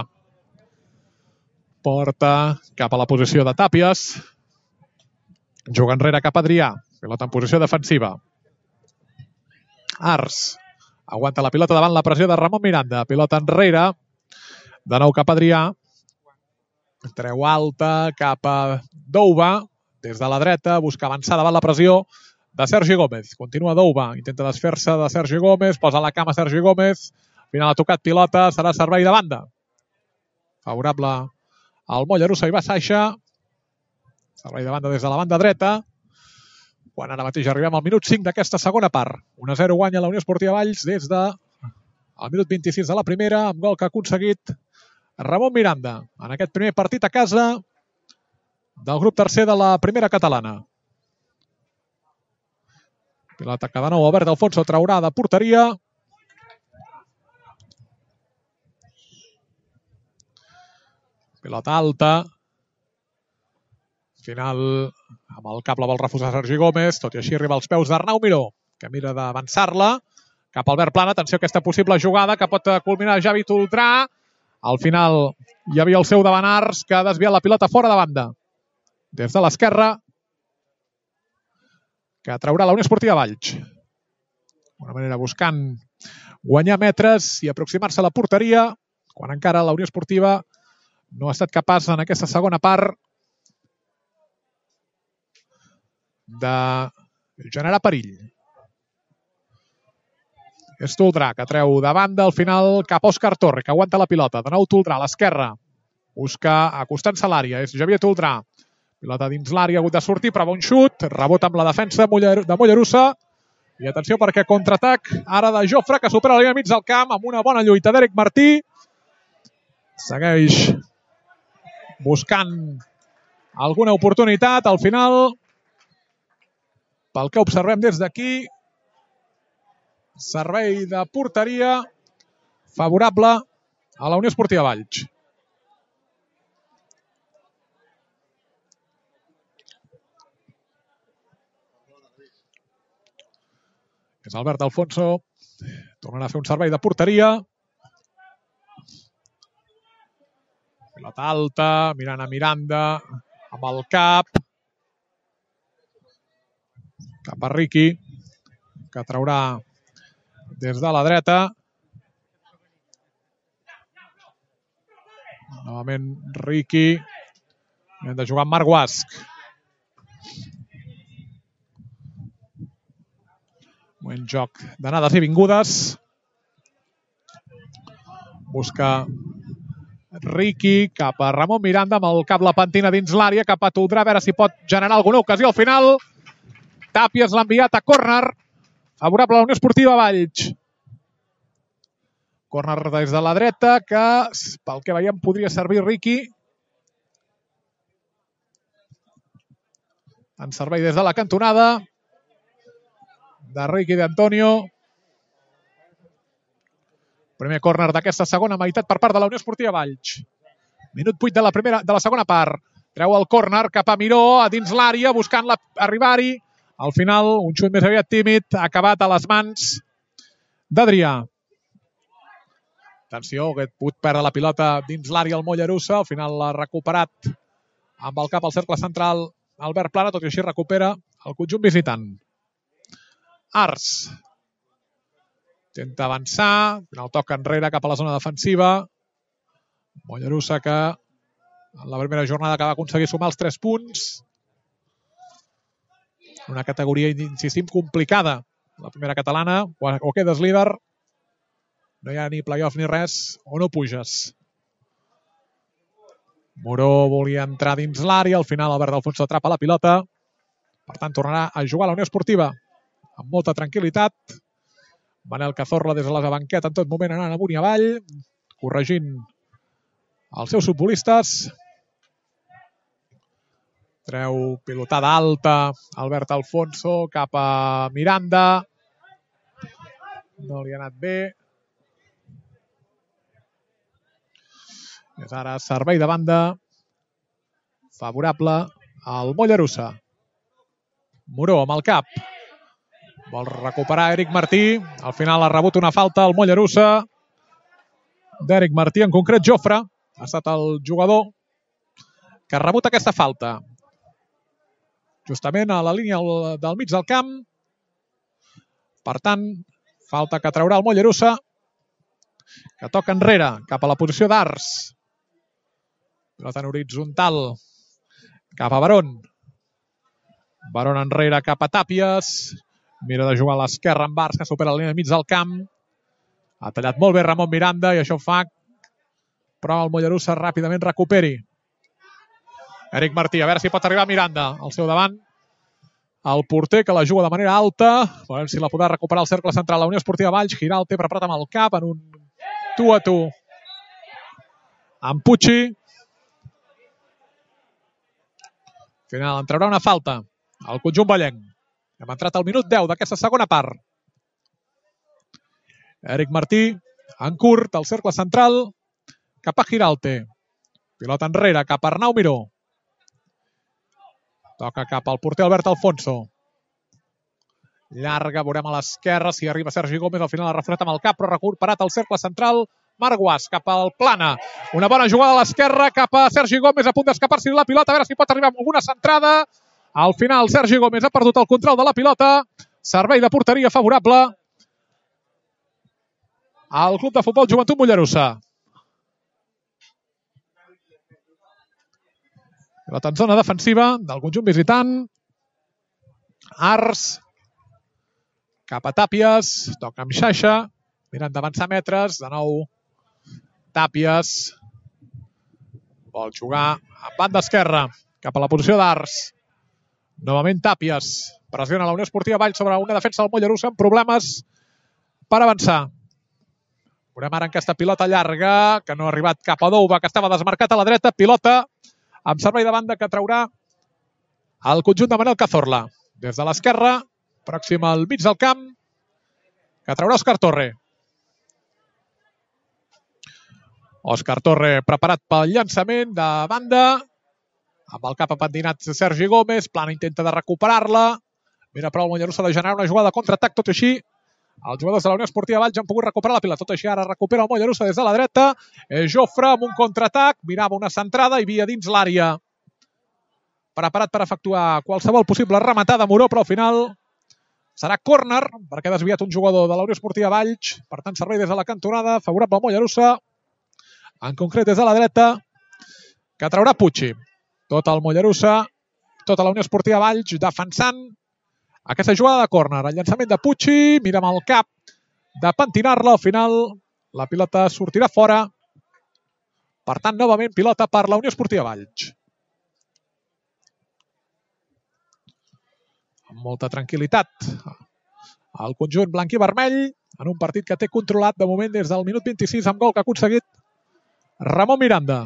Speaker 1: Porta cap a la posició de Tàpies. Juga enrere cap a Adrià. Pilota en posició defensiva. Ars aguanta la pilota davant la pressió de Ramon Miranda. Pilota enrere. De nou cap a Adrià. Treu alta cap a Douba. Des de la dreta, busca avançar davant la pressió de Sergi Gómez. Continua Douba, intenta desfer-se de Sergi Gómez, posa la cama Sergi Gómez. Al final ha tocat pilota, serà servei de banda. Favorable al Mollerussa i Bassaixa. Servei de banda des de la banda dreta. Quan ara mateix arribem al minut 5 d'aquesta segona part. 1-0 guanya la Unió Esportiva Valls des de el minut 26 de la primera, amb gol que ha aconseguit Ramon Miranda en aquest primer partit a casa del grup tercer de la primera catalana. Pilota que de nou Albert Alfonso traurà de porteria. Pilota alta. Final amb el cap la vol refusar Sergi Gómez, tot i així arriba als peus d'Arnau Miró, que mira d'avançar-la cap a Albert Plana. Atenció a aquesta possible jugada que pot culminar Javi Toldrà. Al final hi havia el seu Davanars que ha desviat la pilota fora de banda. Des de l'esquerra, que traurà la Unió Esportiva Valls. D'una manera buscant guanyar metres i aproximar-se a la porteria, quan encara la Unió Esportiva no ha estat capaç en aquesta segona part de generar perill. És Toldrà, que treu de banda al final cap a Òscar Torre, que aguanta la pilota. De nou Toldrà a l'esquerra. Busca acostant-se a l'àrea. És Javier Toldrà. Pilota dins l'àrea, ha hagut de sortir, però bon xut. Rebot amb la defensa de Mollerussa. I atenció perquè contraatac ara de Jofre, que supera la línia mig del camp amb una bona lluita d'Eric Martí. Segueix buscant alguna oportunitat. Al final, pel que observem des d'aquí, servei de porteria favorable a la Unió Esportiva Valls. És Albert Alfonso. Tornarà a fer un servei de porteria. Pilota alta, mirant a Miranda, amb el cap. Cap a Riqui, que traurà des de la dreta. Novament Riqui. Hem de jugar amb Marc Guasc. Buen joc d'anades i vingudes. Busca Riqui cap a Ramon Miranda amb el cap la pentina dins l'àrea, cap a Toldrà, a veure si pot generar alguna ocasió. Al final, Tàpies l'ha enviat a córner. Favorable a la Unió Esportiva Valls. Córner des de la dreta, que pel que veiem podria servir Riqui. En servei des de la cantonada de Riqui d'Antonio. Primer córner d'aquesta segona meitat per part de la Unió Esportiva Valls. Minut 8 de la segona part. Treu el córner cap a Miró, a dins l'àrea, buscant arribar-hi. Al final, un xut més aviat tímid, ha acabat a les mans d'Adrià. Atenció, que ha pogut perdre la pilota dins l'àrea el Mollerussa. Al final l'ha recuperat amb el cap al cercle central Albert Plana, tot i així recupera el conjunt visitant. Ars. Intenta avançar, el toc enrere cap a la zona defensiva. Mollerussa que en la primera jornada que va aconseguir sumar els 3 punts. Una categoria, insistim, complicada. La primera catalana, o quedes líder, no hi ha ni playoff ni res, o no puges. Moró volia entrar dins l'àrea, al final Albert Alfonso atrapa la pilota. Per tant, tornarà a jugar a la Unió Esportiva amb molta tranquil·litat. Manel Cazorla des de la banqueta en tot moment anant amunt i avall, corregint els seus futbolistes. Treu pilotada alta Albert Alfonso cap a Miranda. No li ha anat bé. És ara servei de banda favorable al Mollerussa. Moró amb el cap. Vol recuperar Eric Martí. Al final ha rebut una falta al Mollerussa d'Eric Martí, en concret Jofre. Ha estat el jugador que ha rebut aquesta falta. Justament a la línia del mig del camp. Per tant, falta que traurà el Mollerussa, que toca enrere, cap a la posició d'Ars. Pilota en horitzontal. Cap a Barón. Barón enrere cap a Tàpies. Mira de jugar a l'esquerra amb Bars, que supera la línia mig del camp. Ha tallat molt bé Ramon Miranda i això fa però el Mollerussa ràpidament recuperi. Eric Martí, a veure si pot arribar Miranda al seu davant. El porter que la juga de manera alta. Veurem si la podrà recuperar el cercle central. La Unió Esportiva Valls, Giralt preparat amb el cap en un tu a tu amb Pucci. Al final en traurà una falta al conjunt vallenc. Hem entrat al minut 10 d'aquesta segona part. Eric Martí, en curt, al cercle central, cap a Giralte. Pilota enrere, cap a Arnau Miró. Toca cap al porter Albert Alfonso. Llarga, veurem a l'esquerra si arriba Sergi Gómez. Al final ha reforat amb el cap, però recuperat al cercle central. Marc Guas cap al Plana. Una bona jugada a l'esquerra cap a Sergi Gómez, a punt d'escapar-s'hi de la pilota. A veure si pot arribar amb alguna centrada. Al final Sergi Gómez ha perdut el control de la pilota. Servei de porteria favorable al Club de Futbol Joventut Mollerussa. Pilota en zona defensiva del conjunt visitant. Ars cap a Tàpies. Toca amb Xaixa. Miren d'avançar metres. De nou Tàpies. Vol jugar a banda esquerra. Cap a la posició d'Ars. Novament Tàpies. Pressiona la Unió Esportiva Valls sobre una defensa del Mollerussa amb problemes per avançar. Veurem ara en aquesta pilota llarga que no ha arribat cap a Douba, que estava desmarcat a la dreta. Pilota amb servei de banda que traurà el conjunt de Manel Cazorla. Des de l'esquerra, pròxim al mig del camp, que traurà Òscar Torre. Òscar Torre preparat pel llançament de banda. Amb el cap apendinat Sergi Gómez. Plana intenta de recuperar-la. Mira però el Mollerussa de generar una jugada de contraatac. Tot així, els jugadors de la Unió Esportiva Valls han pogut recuperar la pilota. Tot així ara recupera el Mollerussa des de la dreta. Jofre amb un contraatac. Mirava una centrada i via dins l'àrea. Preparat per efectuar qualsevol possible rematada Moró, però al final serà córner perquè ha desviat un jugador de la Unió Esportiva Valls. Per tant, servei des de la cantonada. Favorable al Mollerussa. En concret des de la dreta, que traurà Pucci. Tot el Mollerussa, tota la Unió Esportiva Valls defensant aquesta jugada de córner. El llançament de Pucci, mira amb el cap de pentinar-la. Al final la pilota sortirà fora. Per tant, novament pilota per la Unió Esportiva Valls. Amb molta tranquil·litat el conjunt blanc i vermell en un partit que té controlat de moment des del minut 26 amb gol que ha aconseguit Ramon Miranda.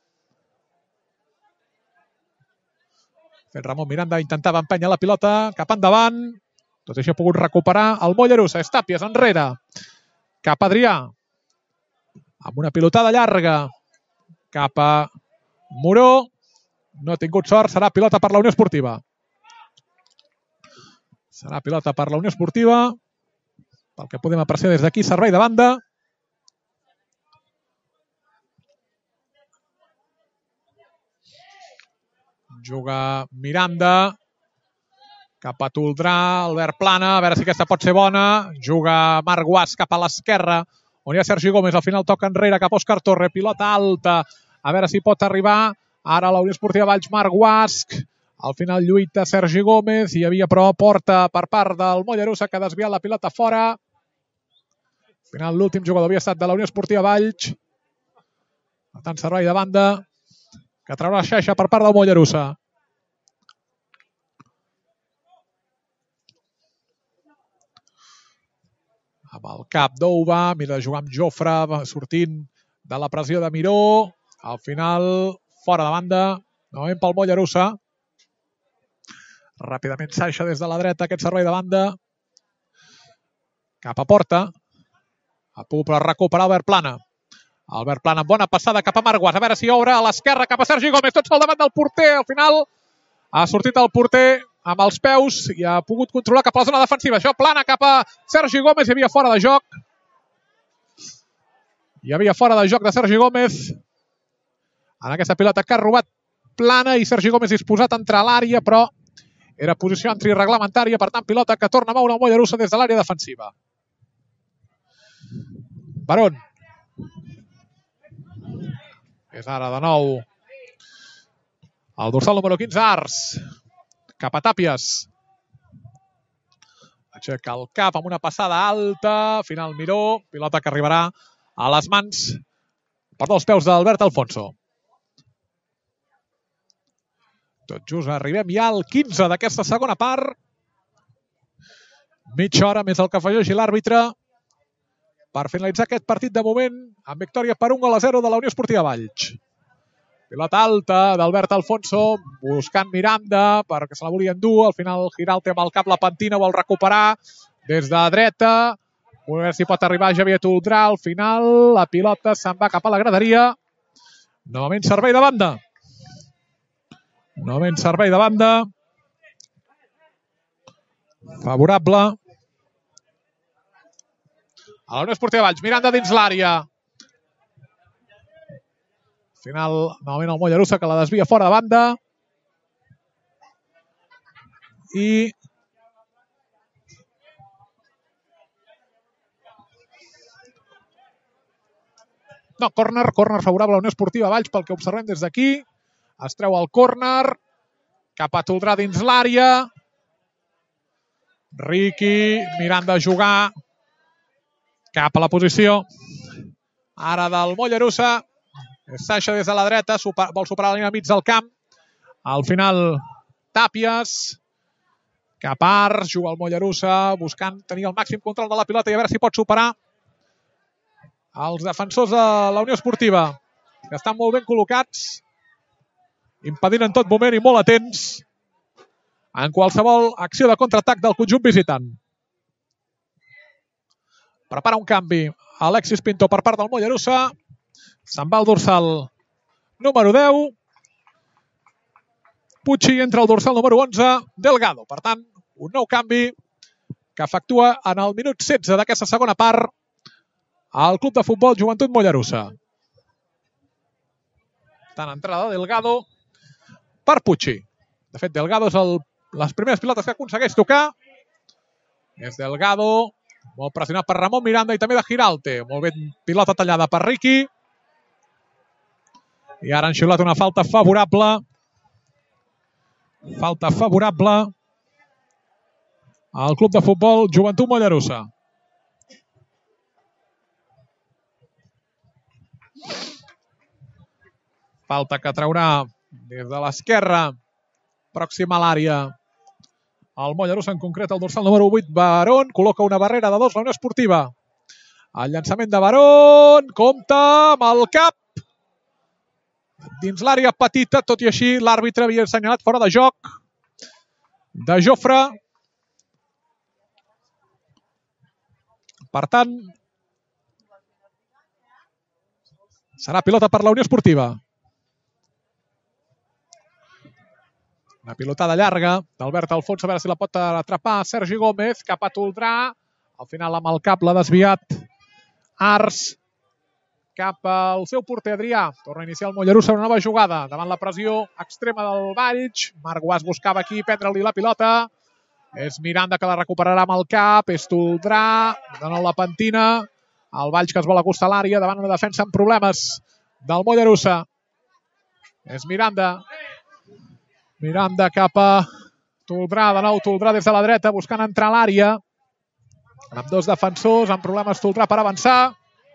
Speaker 1: Ramon Miranda intentava empènyer la pilota cap endavant. Tot això ha pogut recuperar el Mollerussa. Tàpies enrere. Cap a Adrià. Amb una pilotada llarga. Cap a Moró. No ha tingut sort. Serà pilota per la Unió Esportiva. Serà pilota per la Unió Esportiva. Pel que podem apreciar des d'aquí, servei de banda. Juga Miranda. Cap a Toldrà, Albert Plana. A veure si aquesta pot ser bona. Juga Marc Guas cap a l'esquerra, on hi ha Sergi Gómez. Al final toca enrere cap a Òscar Torre. Pilota alta. A veure si pot arribar. Ara la Unió Esportiva Valls, Marc Guas. Al final lluita Sergi Gómez. Hi havia però porta per part del Mollerussa, que ha desviat la pilota fora. Al final l'últim jugador havia estat de la Unió Esportiva Valls. Per tant, servei de banda que traurà Xaixa per part del Mollerussa. Amb el cap Douba, mira de jugar amb Jofre, sortint de la pressió de Miró. Al final, fora de banda, novament pel Mollerussa. Ràpidament Xaixa des de la dreta, aquest servei de banda. Cap a porta. Ha pogut recuperar Albert Plana. Albert Plana, bona passada cap a Marc Guas. A veure si obre a l'esquerra cap a Sergi Gómez. Tot sol davant del porter. Al final ha sortit el porter amb els peus i ha pogut controlar cap a la zona defensiva. Això Plana cap a Sergi Gómez. Hi havia fora de joc. Hi havia fora de joc de Sergi Gómez. En aquesta pilota que ha robat Plana i Sergi Gómez disposat a entrar a l'àrea, però era posició antireglamentària. Per tant, pilota que torna a moure el Mollerussa des de l'àrea defensiva. Barón. És ara de nou El dorsal número 15, Ars. Cap a Tàpies. Aixeca el cap amb una passada alta. Final Miró. Pilota que arribarà a les mans, perdó, als peus d'Albert Alfonso. Tot just arribem ja al 15 d'aquesta segona part. Mitja hora més el que afegeixi l'àrbitre per finalitzar aquest partit de moment amb victòria per 1-0 de la Unió Esportiva Valls. Pilota alta d'Albert Alfonso buscant Miranda perquè se la volien dur. Al final Giralt amb el cap la pentina, vol recuperar des de dreta. A veure si pot arribar Javier Toldrà. Al final la pilota se'n va cap a la graderia. Novament servei de banda. Novament servei de banda. Favorable a la Unió Esportiva Valls. Miranda dins l'àrea. Al final, novament el Mollerussa que la desvia fora de banda. I no, córner favorable a la Unió Esportiva Valls pel que observem des d'aquí. Es treu el córner. Cap a Toldrà dins l'àrea. Riqui mirant de jugar cap a la posició ara del Mollerussa. Saixa des de la dreta, vol superar la línia mig del camp. Al final Tàpies cap a Ars, juga el Mollerussa buscant tenir el màxim control de la pilota i a veure si pot superar els defensors de la Unió Esportiva, que estan molt ben col·locats, impedint en tot moment i molt atents en qualsevol acció de contraatac del conjunt visitant. Prepara un canvi Alexis Pinto per part del Mollerussa. Se'n va el dorsal número 10. Pucci entra el dorsal número 11, Delgado. Per tant, un nou canvi que efectua en el minut 16 d'aquesta segona part al Club de Futbol Joventut Mollerussa. Tant entrada de Delgado per Pucci. De fet, Delgado és les primeres pilotes que aconsegueix tocar. És Delgado, molt pressionat per Ramon Miranda i també de Giralte. Molt ben pilota tallada per Riqui. I ara han xiulat una falta favorable. Falta favorable al Club de Futbol Joventut Mollerussa. Falta que traurà des de l'esquerra, pròxima a l'àrea. El Mollerussa, en concret el dorsal número 8, Barón, col·loca una barrera de 2 la Unió Esportiva. El llançament de Barón, compta amb el cap. Dins l'àrea petita, tot i així, l'àrbitre havia assenyalat fora de joc de Jofre. Per tant, serà pilota per la Unió Esportiva. Una pilotada llarga d'Albert Alfonso, a veure si la pot atrapar Sergi Gómez, cap a Toldrà. Al final amb el cap l'ha desviat Ars. Cap al seu porter Adrià. Torna a iniciar el Mollerussa una nova jugada davant la pressió extrema del Valls. Marc Guas buscava aquí prendre-li la pilota. És Miranda que la recuperarà amb el cap. És Toldrà. De nou la pentina. El Valls que es vol acostar a l'àrea davant una defensa amb problemes del Mollerussa. És Miranda. Miranda cap a Toldrà. De nou Toldrà des de la dreta buscant entrar a l'àrea. Amb dos defensors, amb problemes Toldrà per avançar.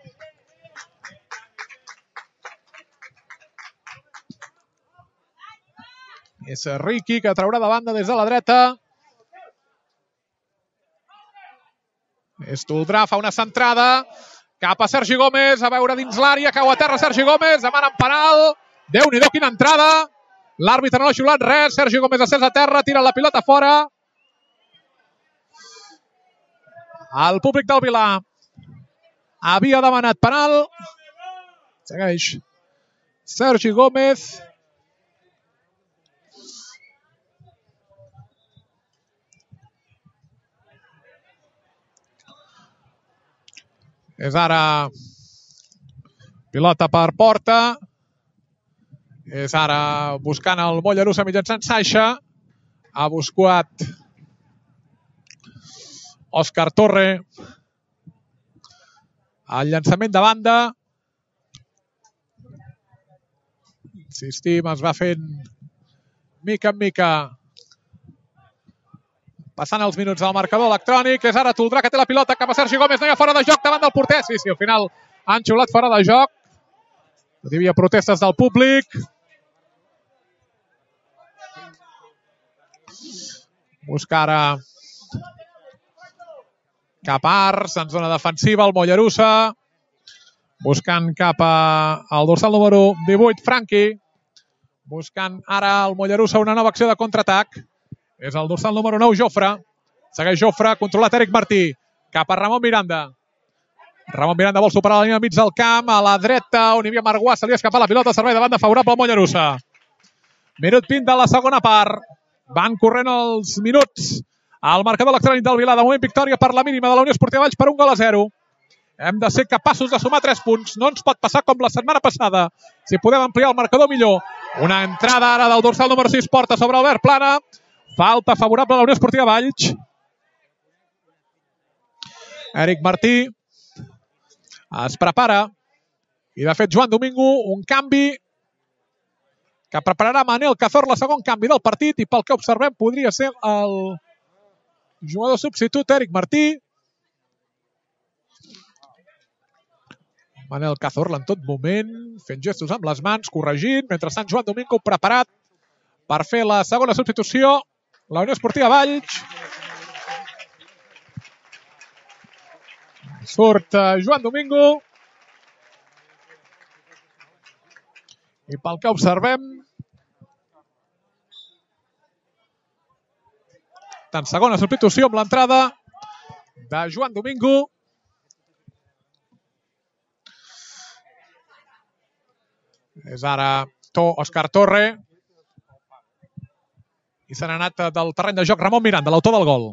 Speaker 1: És Riqui que traurà de banda des de la dreta. És Toldrà, fa una centrada. Cap a Sergi Gómez, a veure dins l'àrea. Cau a terra Sergi Gómez, demanen penal. Déu-n'hi-do, quina entrada. L'àrbitre no ha xiulat res. Sergi Gómez ascens a terra, tira la pilota fora. El públic del Vilà havia demanat penal. Segueix Sergi Gómez. És ara pilota per porta. És ara buscant el Mollerussa mitjançant Saixa. Ha buscat Òscar Torre. El llançament de banda. Insistim, es va fent mica en mica. Passant els minuts al marcador electrònic. És ara Toldrà que té la pilota cap a Sergi Gómez. No hi ha fora de joc davant del porter. Sí, al final han xiulat fora de joc. Hi havia protestes del públic. Busca ara cap a Ars, en zona defensiva, el Mollerussa. Buscant cap al dorsal número 18, Franqui. Buscant ara el Mollerussa una nova acció de contraatac. És el dorsal número 9, Jofre. Segueix Jofre, controlat Eric Martí. Cap a Ramon Miranda. Ramon Miranda vol superar la línia mig del camp. A la dreta, on hi havia Marguà, se li ha escapat la pilota. Servei de banda favorable al Mollerussa. Minut 20 de la segona part. Van corrent els minuts. El marcador electrònic del Vilà. De moment, victòria per la mínima de la Unió Esportiva Valls per 1-0. Hem de ser capaços de sumar 3 punts. No ens pot passar com la setmana passada. Si podem ampliar el marcador, millor. Una entrada ara del dorsal número 6, porta sobre Albert Plana. Falta favorable a la Unió Esportiva Valls. Eric Martí es prepara. I de fet, Joan Domingo, un canvi que prepararà Manel Cazorla, segon canvi del partit, i pel que observem podria ser el jugador substitut Eric Martí. Manel Cazorla en tot moment, fent gestos amb les mans, corregint, mentrestant Joan Domingo preparat per fer la segona substitució. La Unió Esportiva Valls. Surt Joan Domingo. I pel que observem, tant segona substitució amb l'entrada de Joan Domingo. És ara Òscar Torre. I se n'ha anat del terreny de joc Ramon Miranda, l'autor del gol.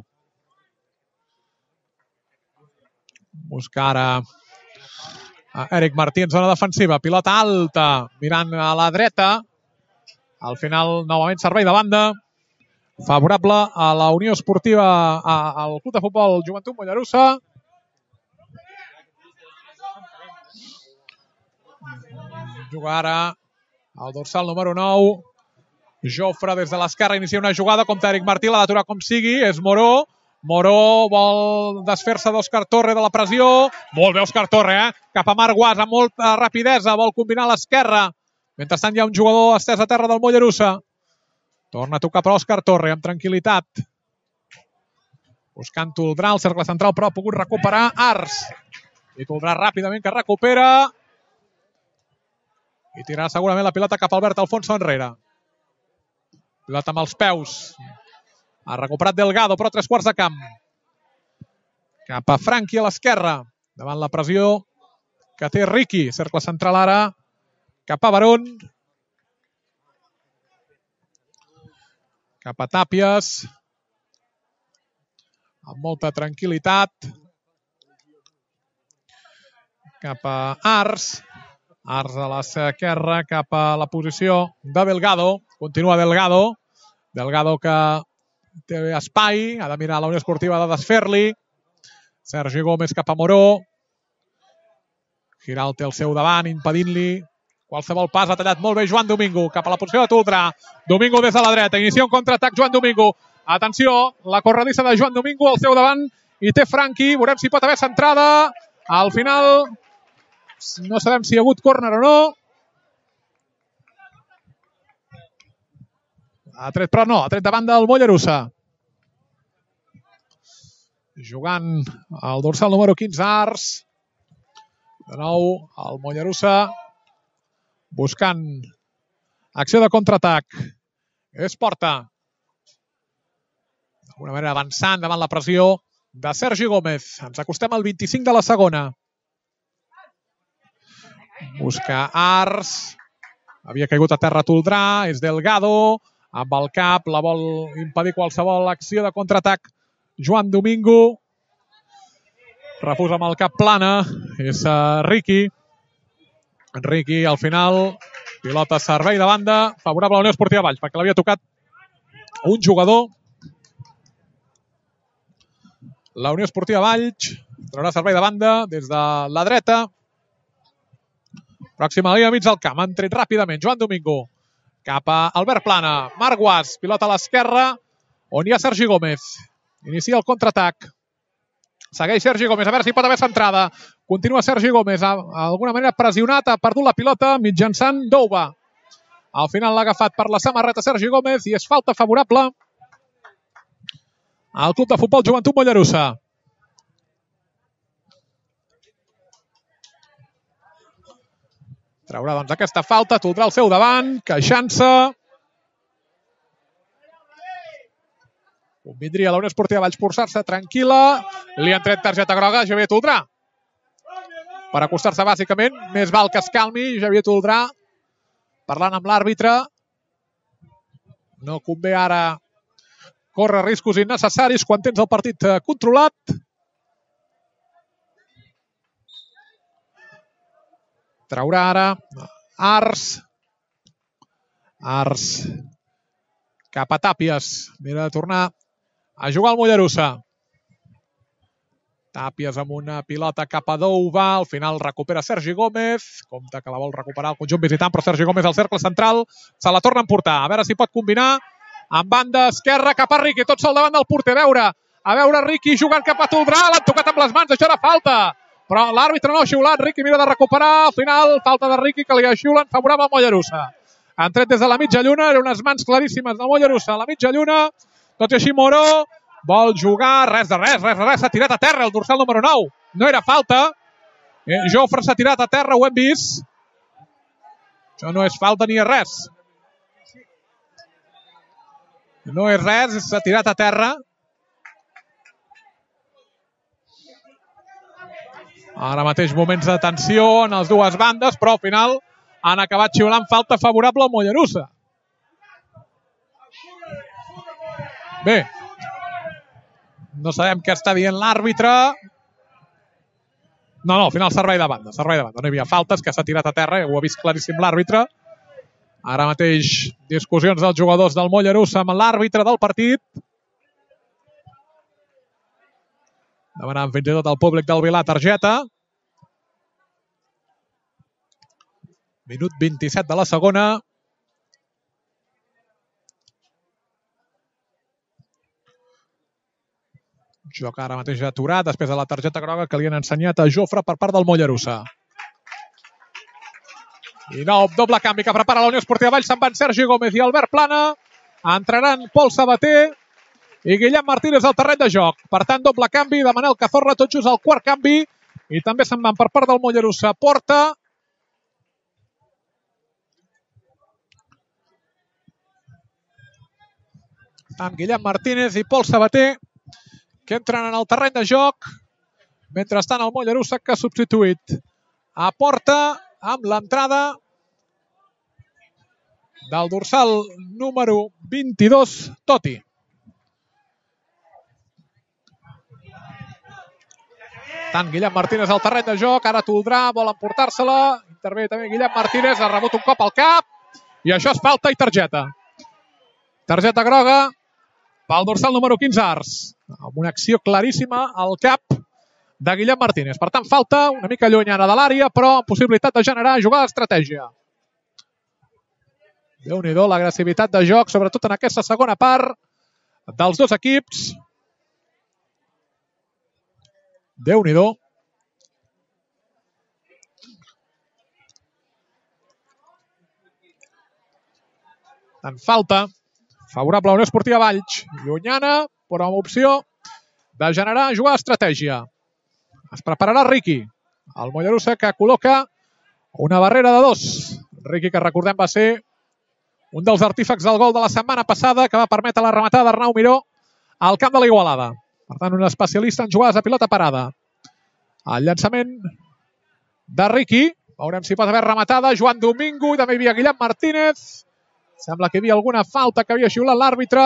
Speaker 1: Busca ara Eric Martí en zona defensiva. Pilota alta, mirant a la dreta. Al final, novament, servei de banda. Favorable a la Unió Esportiva, al Club de Futbol Joventut Mollerussa. Juga ara el dorsal número 9. Jofre des de l'esquerra inicia una jugada, compta Eric Martí, l'ha d'aturar com sigui, és Moró. Moró vol desfer-se d'Òscar Torre de la pressió. Molt bé Òscar Torre, cap a Marc Guas amb molta rapidesa, vol combinar a l'esquerra. Mentrestant hi ha un jugador estès a terra del Mollerussa. Torna a tocar per Òscar Torre amb tranquil·litat. Buscant Toldrà, el cercle central, però ha pogut recuperar Ars. I Toldrà ràpidament que recupera. I tirarà segurament la pilota cap a Albert Alfonso enrere. Pilota amb els peus. Ha recuperat Delgado, però 3/4 de camp. Cap a Franqui a l'esquerra. Davant la pressió que té Riqui. Cercle central ara. Cap a Barón. Cap a Tàpies. Amb molta tranquil·litat. Cap a Ars. Ars a l'esquerra cap a la posició de Delgado. Continua Delgado. Delgado que té espai. Ha de mirar la Unió Esportiva de desfer-li. Sergi Gómez cap a Moró. Giral té el seu davant, impedint-li qualsevol pas. Ha tallat molt bé Joan Domingo cap a la posició de Toldrà. Domingo des de la dreta. Inicia un contraatac Joan Domingo. Atenció, la corredissa de Joan Domingo al seu davant. I té Franqui. Veurem si pot haver centrada. Al final no sabem si hi ha hagut córner o no. Ha tret, però no, ha tret davant del Mollerussa. Jugant el dorsal número 15, Ars. De nou, el Mollerussa buscant acció de contraatac. És Porta. D'alguna manera avançant davant la pressió de Sergi Gómez. Ens acostem al 25 de la segona. Busca Ars. Havia caigut a terra Toldrà. És Delgado. Amb el cap la vol impedir qualsevol acció de contraatac. Joan Domingo. Refusa amb el cap Plana. És Riqui. Riqui al final. Pilota servei de banda. Favorable a la Unió Esportiva Valls perquè l'havia tocat un jugador. La Unió Esportiva Valls traurà servei de banda des de la dreta. Pròxima línia mig del camp. Han tret ràpidament Joan Domingo cap a Albert Plana. Marc Guas, pilota a l'esquerra, on hi ha Sergi Gómez. Inicia el contraatac. Segueix Sergi Gómez, a veure si pot haver centrada. Continua Sergi Gómez, d'alguna manera pressionat, ha perdut la pilota mitjançant Douba. Al final l'ha agafat per la samarreta Sergi Gómez i és falta favorable al Club de Futbol Joventut Mollerussa. Traurà doncs aquesta falta, toldrà al seu davant, queixant-se. Convindria la Unió Esportiva Valls porçar-se tranquil·la. Li han tret targeta groga a Javier Toldrà. Per acostar-se bàsicament, més val que es calmi Javier Toldrà, parlant amb l'àrbitre. No convé ara córrer riscos innecessaris quan tens el partit controlat. Traurà ara Ars cap a Tàpies. Mira de tornar a jugar al Mollerussa. Tàpies amb una pilota cap a Douba. Al final recupera Sergi Gómez. Compte que la vol recuperar el conjunt visitant, però Sergi Gómez al cercle central se la torna a emportar. A veure si pot combinar amb banda esquerra cap a Riqui. Tot sol davant del porter. A veure Riqui jugant cap a Toldrà. L'han tocat amb les mans. Això era falta. Però l'àrbitre no ha xiulat. Riqui mira de recuperar. Al final, falta de Riqui que li xiulen favorable al Mollerussa. Han tret des de la mitja lluna. Eren unes mans claríssimes del Mollerussa a la mitja lluna. Tot i així Moró vol jugar. Res de res. S'ha tirat a terra el dorsal número 9. No era falta. Jofre s'ha tirat a terra. Ho hem vist. Això no és falta ni és res. No és res. S'ha tirat a terra. Ara mateix moments de tensió en les dues bandes, però al final han acabat xiulant falta favorable al Mollerussa. Bé, no sabem què està dient l'àrbitre. No, al final servei de banda. No hi havia faltes, que s'ha tirat a terra, ho ha vist claríssim l'àrbitre. Ara mateix discussions dels jugadors del Mollerussa amb l'àrbitre del partit. Demanant fins i tot al públic del Vilà targeta. Minut 27 de la segona. Joc ara mateix aturat després de la targeta groga que li han ensenyat a Jofre per part del Mollerussa. I nou, doble canvi que prepara la Unió Esportiva Valls. Se'n van Sergi Gómez i Albert Plana. Entraran Pol Sabater i Guillem Martínez al terreny de joc. Per tant, doble canvi de Manel Cazorla, tot just al quart canvi. I també se'n van per part del Mollerussa Porta. Amb Guillem Martínez i Pol Sabater, que entren en el terreny de joc. Mentrestant, el Mollerussa que ha substituït a Porta amb l'entrada del dorsal número 22, Toti. Tant Guillem Martínez al terreny de joc, ara Toldrà vol emportar-se-la, intervé també Guillem Martínez, ha rebut un cop al cap, i això és falta i targeta. Targeta groga pel dorsal número 15, Ars, amb una acció claríssima al cap de Guillem Martínez. Per tant, falta una mica llunyana de l'àrea, però amb possibilitat de generar jugada d'estratègia. Déu-n'hi-do l'agressivitat de joc, sobretot en aquesta segona part dels dos equips. Déu-n'hi-do. En falta favorable a la Unió Esportiva Valls. Llunyana, però amb opció de generar jugada d'estratègia. Es prepararà Riqui. El Mollerussa que col·loca una barrera de 2. Riqui, que recordem va ser un dels artífecs del gol de la setmana passada que va permetre la rematada d'Arnau Miró al camp de la Igualada. Per tant, un especialista en jugades de pilota parada. El llançament de Riqui. Veurem si pot haver rematada. Joan Domingo i també hi havia Guillem Martínez. Sembla que hi havia alguna falta que havia xiulat l'àrbitre.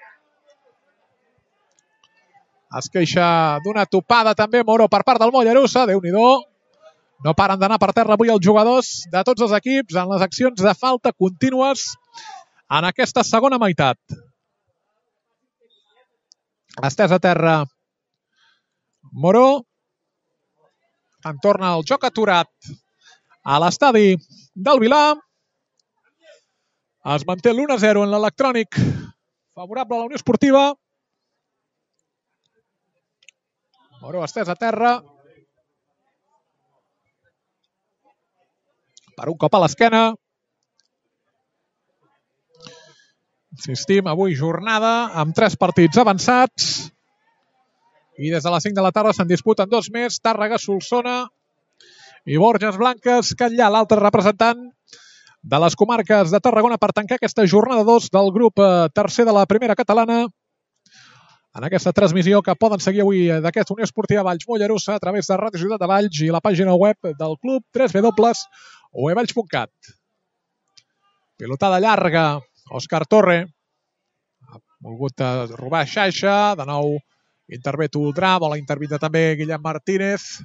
Speaker 1: Es queixa d'una topada també Moró per part del Mollerussa. Déu-n'hi-do. No paren d'anar per terra avui els jugadors de tots els equips en les accions de falta contínues en aquesta segona meitat. Estès a terra Moró. En torna el joc aturat a l'estadi del Vilà. Es manté l'1-0 en l'electrònic. Favorable a la Unió Esportiva. Moró estès a terra. Per un cop a l'esquena. Insistim, avui jornada amb 3 partits avançats. I des de les 5 de la tarda se'n disputen 2 més. Tàrrega, Solsona i Borges Blanques, Catllà, l'altre representant de les comarques de Tarragona per tancar aquesta jornada 2 del grup tercer de la primera catalana. En aquesta transmissió que poden seguir avui d'aquesta Unió Esportiva Valls Mollerussa a través de Ràdio Ciutat de Valls i la pàgina web del club www.uevalls.cat. Pilotada llarga, Òscar Torre ha volgut robar xaixa, de nou intervé Toldrà, vol intervindre també Guillem Martínez.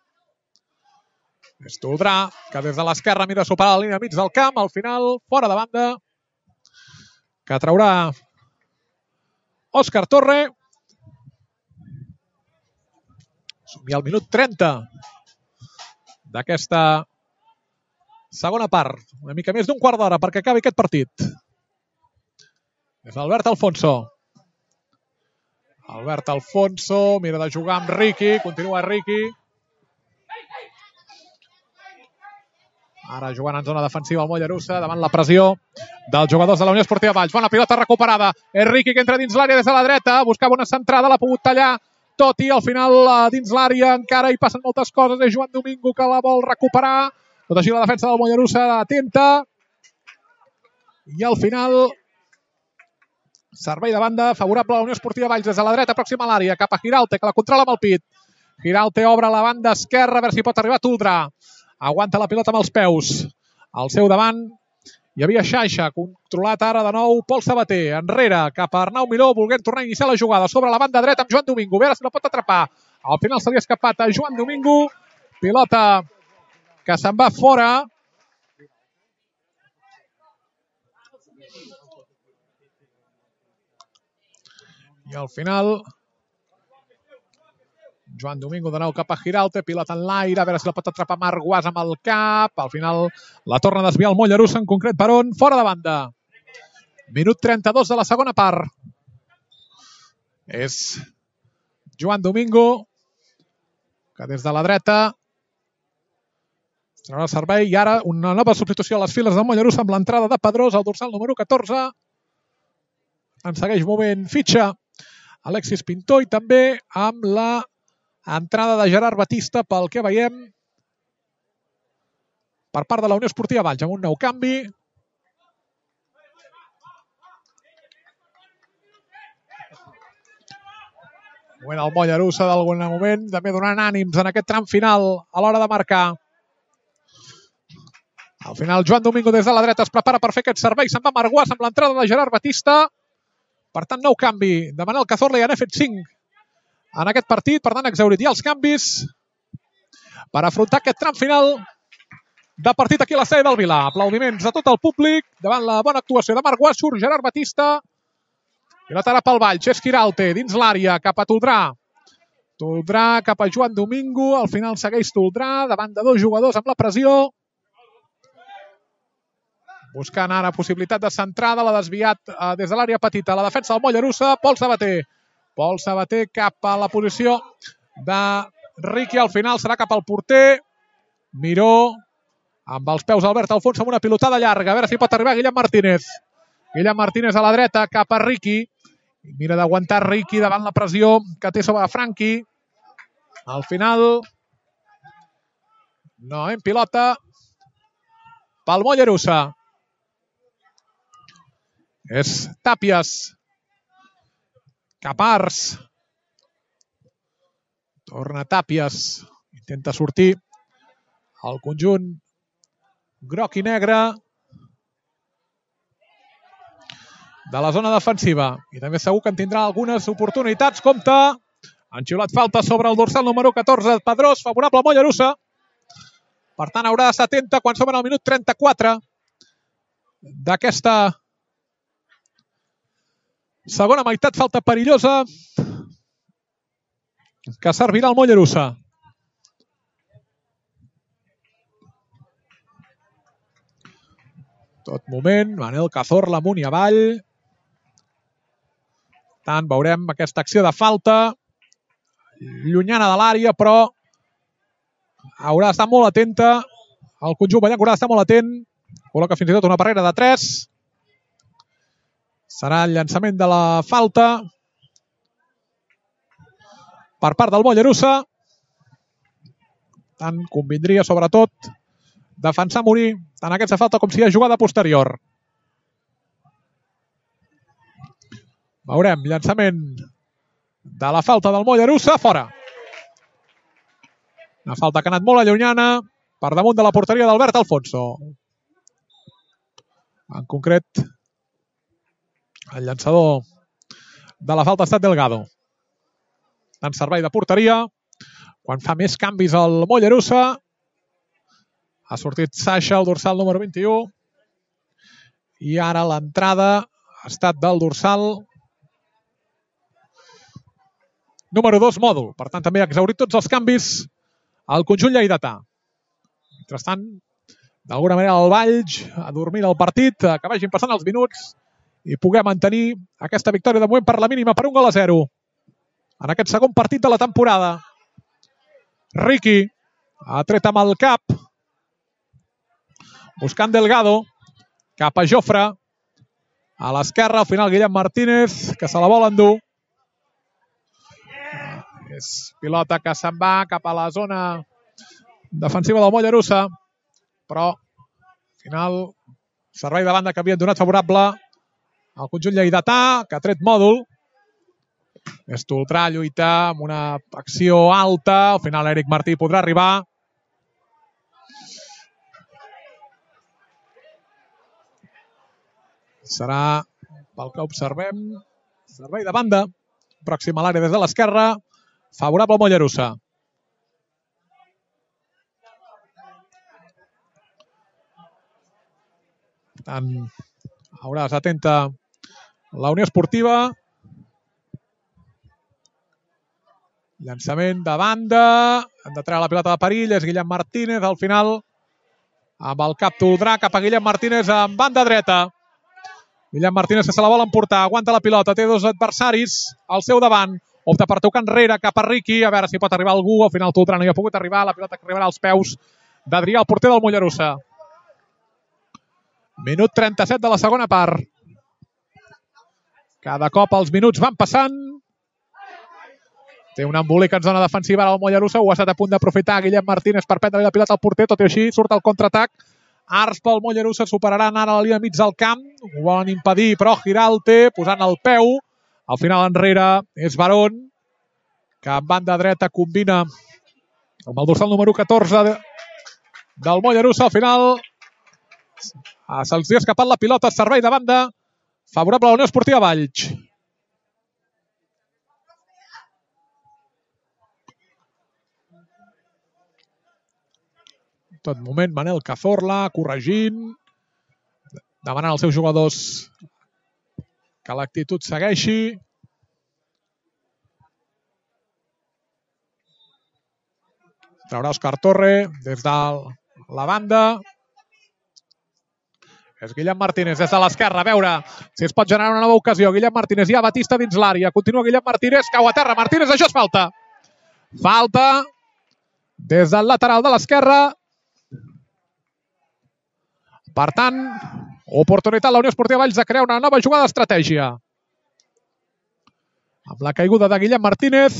Speaker 1: És Toldrà, que des de l'esquerra mira a superar la línia mig del camp, al final fora de banda, que traurà Òscar Torre. Som ja al minut 30 d'aquesta segona part. Una mica més d'un quart d'hora perquè acabi aquest partit. És Albert Alfonso. Albert Alfonso mira de jugar amb Riqui, continua Riqui. Ara jugant en zona defensiva el Mollerussa davant la pressió dels jugadors de la Unió Esportiva Valls. Bona pilota recuperada. És Riqui que entra dins l'àrea des de la dreta. Buscava una centrada, l'ha pogut tallar. Tot i al final dins l'àrea encara hi passen moltes coses. És Joan Domingo que la vol recuperar. Tot així la defensa del Mollerussa atenta. I al final servei de banda favorable a la Unió Esportiva Valls des de la dreta pròxima a l'àrea. Cap a Giralte que la controla amb el pit. Giralte obre la banda esquerra a veure si pot arribar Toldrà. Aguanta la pilota amb els peus. Al seu davant hi havia Xaixa, controlat ara de nou Pol Sabater. Enrere, cap a Arnau Miró, volent tornar a iniciar la jugada. Sobre la banda dreta amb Joan Domingo. A veure si la pot atrapar. Al final se li ha escapat a Joan Domingo. Pilota que se'n va fora. I al final Joan Domingo de nou cap a Giralte, pilota en l'aire, a veure si la pot atrapar Marc Guas amb el cap. Al final la torna a desviar el Mollerussa, en concret per on? Fora de banda. Minut 32 de la segona part. És Joan Domingo, que des de la dreta traurà el servei. I ara una nova substitució a les files del Mollerussa amb l'entrada de Pedrós, el dorsal número 14. En segueix movent fitxa Alexis Pintor i també amb la entrada de Gerard Batista pel que veiem per part de la Unió Esportiva Valls amb un nou canvi. Moment el Mollerussa d'algun moment també donant ànims en aquest tram final a l'hora de marcar. Al final Joan Domingo des de la dreta es prepara per fer aquest servei. Se'n va Marc Guas amb l'entrada de Gerard Batista. Per tant, nou canvi de Manel Cazorla, ja n'ha fet 5 en aquest partit, per tant, exhaurit ja els canvis per afrontar aquest tram final de partit aquí a l'estadi del Vilà. Aplaudiments a tot el públic davant la bona actuació de Marc Guas. Surt Gerard Batista i la tara pel Valls. És Giralte dins l'àrea cap a Toldrà. Toldrà cap a Joan Domingo. Al final segueix Toldrà davant de 2 jugadors amb la pressió. Buscant ara possibilitat de centrada, l'ha desviat des de l'àrea petita. La defensa del Mollerussa, Pol Sabater. Pol Sabater cap a la posició de Riqui. Al final serà cap al porter. Miró amb els peus Albert Alfonso amb una pilotada llarga. A veure si pot arribar Guillem Martínez. Guillem Martínez a la dreta cap a Riqui. Mira d'aguantar Riqui davant la pressió que té sobre Franqui. Al final no en pilota pel Mollerussa. És Tàpies. Capars. Torna Tàpies. Intenta sortir el conjunt groc i negre de la zona defensiva. I també segur que en tindrà algunes oportunitats. Compte. Han xiulat falta sobre el dorsal número 14. Pedrós, favorable al Mollerussa. Per tant, haurà d'estar atenta quan som en el minut 34 d'aquesta segona meitat. Falta perillosa que servirà al Mollerussa. Tot moment, Manel Cazorla amunt i avall. Tant, veurem aquesta acció de falta. Llunyana de l'àrea, però haurà d'estar molt atenta. El conjunt ballenc haurà d'estar molt atent. Col·loca fins i tot una barrera de 3. Serà el llançament de la falta per part del Mollerussa. Tant convindria, sobretot, defensar a morir tant aquesta falta com si hi ha jugada posterior. Veurem, llançament de la falta del Mollerussa, fora. Una falta que ha anat molt allunyana, per damunt de la porteria d'Albert Alfonso. En concret, el llançador de la falta ha estat Delgado. En servei de porteria, quan fa més canvis al Mollerussa. Ha sortit Sasha, el dorsal número 21. I ara l'entrada ha estat del dorsal número 2, Mòdul. Per tant, també ha exhaurit tots els canvis al conjunt lleidatà. Mentrestant, d'alguna manera, el Valls ha dormit el partit, que vagin passant els minuts i poder mantenir aquesta victòria de moment per la mínima, per 1-0. En aquest segon partit de la temporada. Riqui ha tret amb el cap, buscant Delgado, cap a Jofre. A l'esquerra, al final, Guillem Martínez, que se la vol endur. És pilota que se'n va cap a la zona defensiva del Mollerussa, però al final servei de banda que havien donat favorable al conjunt lleidatà, que ha tret Mòdul. Estoltrà lluita amb una acció alta, al final Eric Martí podrà arribar. Serà, pel que observem, servei de banda, pròxim a l'àrea des de l'esquerra, favorable al Mollerussa. Per tant, hauràs atenta la Unió Esportiva. Llançament de banda, han de treure la pilota de perill, és Guillem Martínez, al final amb el cap toldrà cap a Guillem Martínez en banda dreta. Guillem Martínez que se la vol emportar, aguanta la pilota, té dos adversaris al seu davant, opta per tocar enrere cap a Riqui, a veure si pot arribar algú, al final Toldrà no hi ha pogut arribar, la pilota que arribarà als peus d'Adrià, el porter del Mollerussa. Minut 37 de la segona part. Cada cop els minuts van passant. Té un embolic en zona defensiva ara el Mollerussa, ho ha estat a punt d'aprofitar Guillem Martínez per prendre la pilota al porter, tot i així surt el contraatac. Arts pel Mollerussa, superaran ara la línia mig del camp, ho volen impedir, però Giralte posant el peu, al final enrere és Barón, que en banda dreta combina amb el dorsal número 14 del Mollerussa, al final se'ls ha escapat la pilota, servei de banda, favorable a la Unió Esportiva Valls. Tot moment, Manel Cazorla corregint, demanant als seus jugadors que l'actitud segueixi. Traurà Òscar Torre des de la banda. És Guillem Martínez des de l'esquerra, a veure si es pot generar una nova ocasió. Guillem Martínez, hi ha Batista dins l'àrea, continua Guillem Martínez, cau a terra Martínez, això és falta. Falta des del lateral de l'esquerra. Per tant, oportunitat la Unió Esportiva Valls de crear una nova jugada d'estratègia. Amb la caiguda de Guillem Martínez.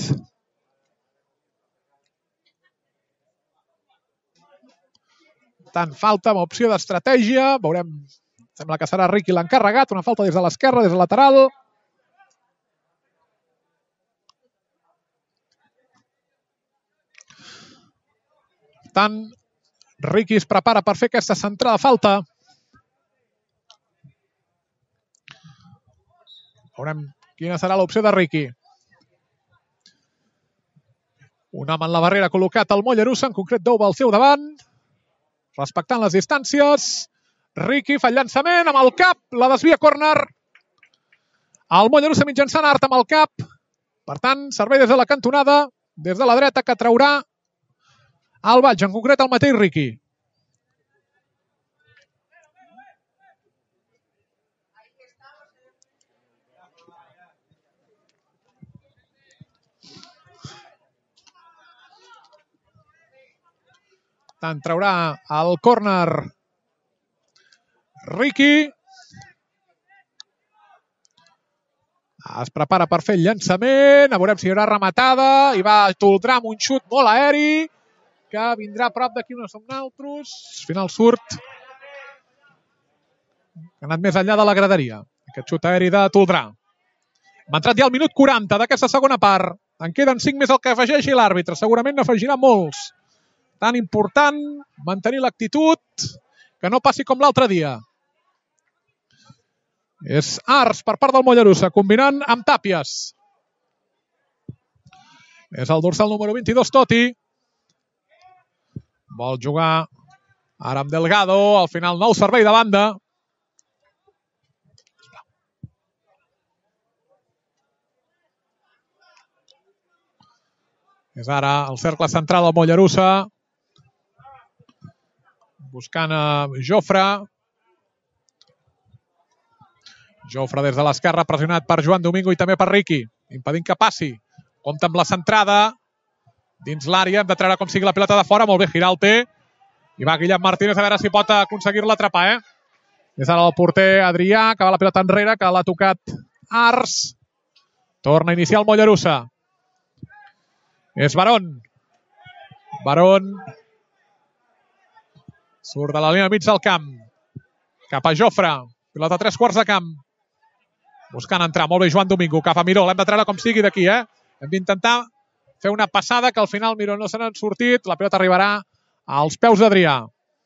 Speaker 1: Tant falta amb opció d'estratègia. Veurem, sembla que serà Riqui l'encarregat. Una falta des de l'esquerra, des del lateral. Per tant, Riqui es prepara per fer aquesta centrada falta. Veurem quina serà l'opció de Riqui. Un home en la barrera col·locat al Mollerussa, en concret Douba al seu davant. Respectant les distàncies. Riqui fa el llançament amb el cap, la desvia córner. El Mollerussa mitjançant Art amb el cap. Per tant, servei des de la cantonada, des de la dreta, que traurà el Valls, en concret el mateix Riqui. tant, traurà el córner Riqui. Es prepara per fer el llançament. A veurem si hi haurà rematada. I va Toldrà amb un xut molt aeri que vindrà a prop d'aquí on som nosaltres. Al final surt. Ha anat més enllà de la graderia. Aquest xut aeri de Toldrà. Hem entrat ja al minut 40 d'aquesta segona part. En queden 5 més el que afegeixi l'àrbitre. Segurament n'afegirà molts. Tan important mantenir l'actitud, que no passi com l'altre dia. És Ars per part del Mollerussa, combinant amb Tàpies. És el dorsal número 22, Toti. Vol jugar ara amb Delgado. Al final, nou servei de banda. És ara el cercle central del Mollerussa. Buscant a Jofre. Jofre des de l'esquerra, pressionat per Joan Domingo i també per Riqui, impedint que passi. Compta amb la centrada. Dins l'àrea, hem de treure com sigui la pilota de fora. Molt bé, Giralte. I va Guillem Martínez a veure si pot aconseguir-la atrapar. És ara el porter Adrià, que va la pilota enrere, que l'ha tocat Ars. Torna a iniciar el Mollerussa. És Barón. Barón. Surt de la línia mig del camp. Cap a Jofre. Pilota a 3 quarts de camp. Buscant entrar. Molt bé, Joan Domingo. Cap a Miró. L'hem de treure com sigui d'aquí, Hem d'intentar fer una passada que al final Miró no se n'ha sortit. La pilota arribarà als peus d'Adrià.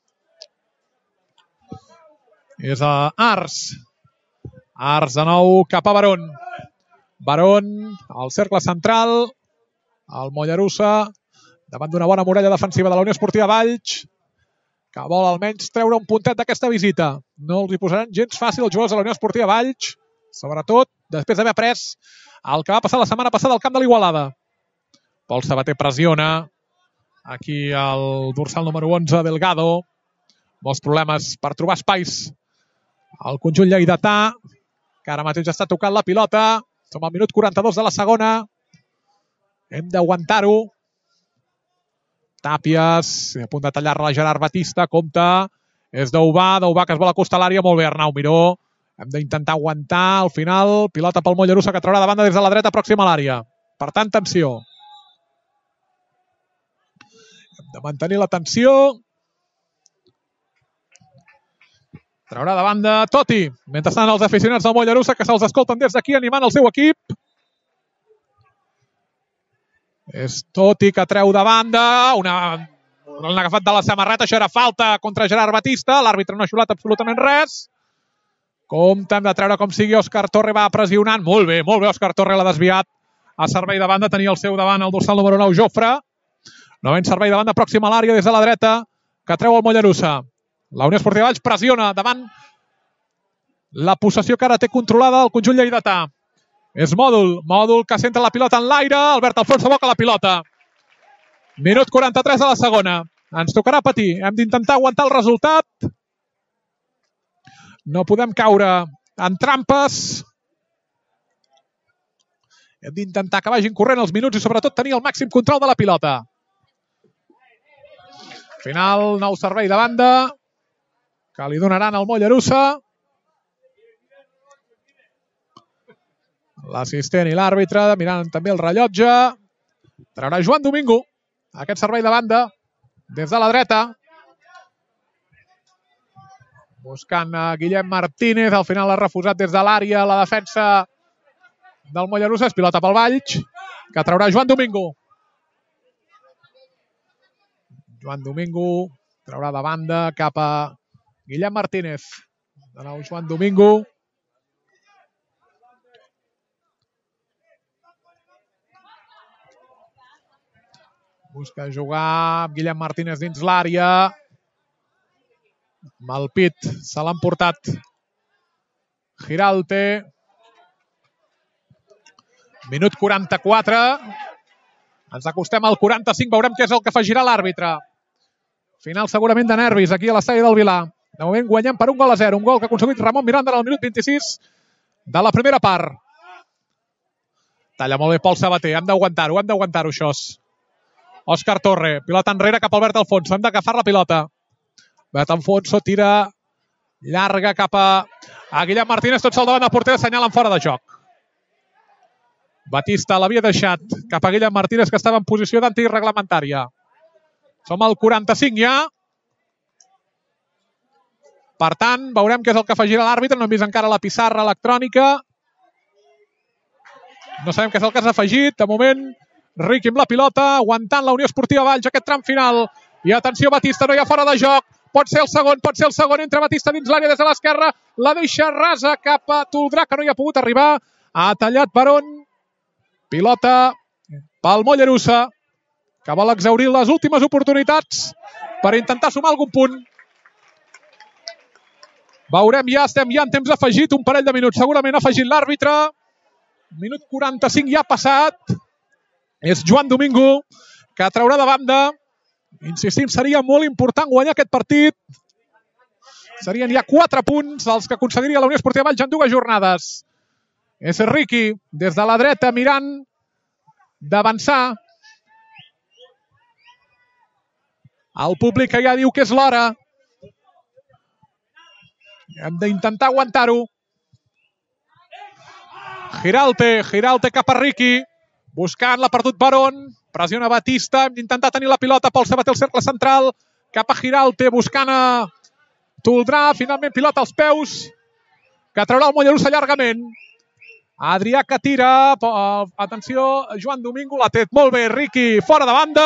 Speaker 1: És a Ars. Ars de nou cap a Barón. Barón al cercle central. El Mollerussa davant d'una bona muralla defensiva de la Unió Esportiva Valls, que vol almenys treure un puntet d'aquesta visita. No els hi posaran gens fàcil els jugadors de la Unió Esportiva Valls, sobretot després d'haver après el que va passar la setmana passada al camp de l'Igualada. Pol Sabater pressiona. Aquí el dorsal número 11, Delgado. Molts problemes per trobar espais. El conjunt lleidatà, que ara mateix està tocant la pilota. Som al minut 42 de la segona. Hem d'aguantar-ho. Tàpies, a punt de tallar-la Gerard Batista, compta, és Daubà que es vol acostar a l'àrea, molt bé Arnau Miró, hem d'intentar aguantar, al final, pilota pel Mollerussa que traurà de banda des de la dreta pròxima a l'àrea. Per tant, tensió. Hem de mantenir la tensió. Traurà de banda Toti, mentrestant els aficionats del Mollerussa que se'ls escolten des d'aquí animant el seu equip. És Toti que treu de banda, l'han agafat de la samarreta, això era falta contra Gerard Batista, l'àrbitre no ha xiulat absolutament res. Compte, hem de treure com sigui, Òscar Torre va pressionant, molt bé, Òscar Torre l'ha desviat a servei de banda, tenia el seu davant el dorsal número 9, Jofre. Novent servei de banda pròxim a l'àrea des de la dreta, que treu el Mollerussa. La Unió Esportiva Valls pressiona davant la possessió que ara té controlada el conjunt lleidatà. És Mòdul que centra la pilota en l'aire. Albert Alfonso aboca la pilota. Minut 43 de la segona. Ens tocarà patir. Hem d'intentar aguantar el resultat. No podem caure en trampes. Hem d'intentar que vagin corrent els minuts i sobretot tenir el màxim control de la pilota. Final, nou servei de banda que li donaran al Mollerussa. L'assistent i l'àrbitre mirant també el rellotge. Traurà Joan Domingo aquest servei de banda des de la dreta. Buscant a Guillem Martínez. Al final ha refusat des de l'àrea la defensa del Mollerussa. És pilota pel Valls que traurà Joan Domingo. Joan Domingo traurà de banda cap a Guillem Martínez. De nou Joan Domingo. Busca jugar amb Guillem Martínez dins l'àrea. Malpit se l'han portat Giralte. Minut 44. Ens acostem al 45. Veurem què és el que afegirà l'àrbitre. Final segurament de nervis aquí a l'estadi del Vilà. De moment guanyem per 1-0. Un gol que ha aconseguit Ramon Miranda al minut 26 de la primera part. Talla molt bé Pol Sabater. Hem d'aguantar-ho, això. Òscar Torre, pilota enrere cap al Albert Alfonso, hem d'agafar la pilota. Albert Alfonso tira llarga cap a Guillem Martínez, tot sol davant del porter, assenyalen fora de joc. Batista l'havia deixat cap a Guillem Martínez, que estava en posició d'antireglamentària. Som al 45 ja. Per tant, veurem què és el que afegirà l'àrbitre. No hem vist encara la pissarra electrònica. No sabem què és el que s'ha afegit. De moment, Riqui amb la pilota, aguantant la Unió Esportiva Valls aquest tram final. I atenció, Batista, no hi ha fora de joc. Pot ser el segon, entra Batista dins l'àrea des de l'esquerra. La deixa rasa cap a Toldrà, que no hi ha pogut arribar. Ha tallat Barón. Pilota pel Mollerussa, que vol exhaurir les últimes oportunitats per intentar sumar algun punt. Veurem ja, estem ja en temps afegit, un parell de minuts segurament ha afegit l'àrbitre. Minut 45 ja ha passat. És Joan Domingo, que traurà de banda. Insistim, seria molt important guanyar aquest partit. Serien ja 4 punts els que aconseguiria la Unió Esportiva Valls en 2 jornades. És Riqui, des de la dreta, mirant d'avançar. El públic que ja diu que és l'hora. Hem d'intentar aguantar-ho. Giralte cap a Riqui. Buscant, l'ha perdut Barón. Pressiona Batista. Hem d'intentar tenir la pilota. Pol Sabater, el cercle central. Cap a Giralte, buscant a Toldrà. Finalment, pilota als peus, que traurà el Mollerussa llargament. Adrià que tira. Atenció, Joan Domingo l'ha tret molt bé. Riqui fora de banda.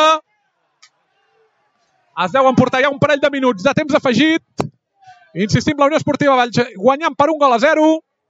Speaker 1: Es deuen portar ja un parell de minuts de temps afegit. Insistim, la Unió Esportiva Valls guanyant per 1-0.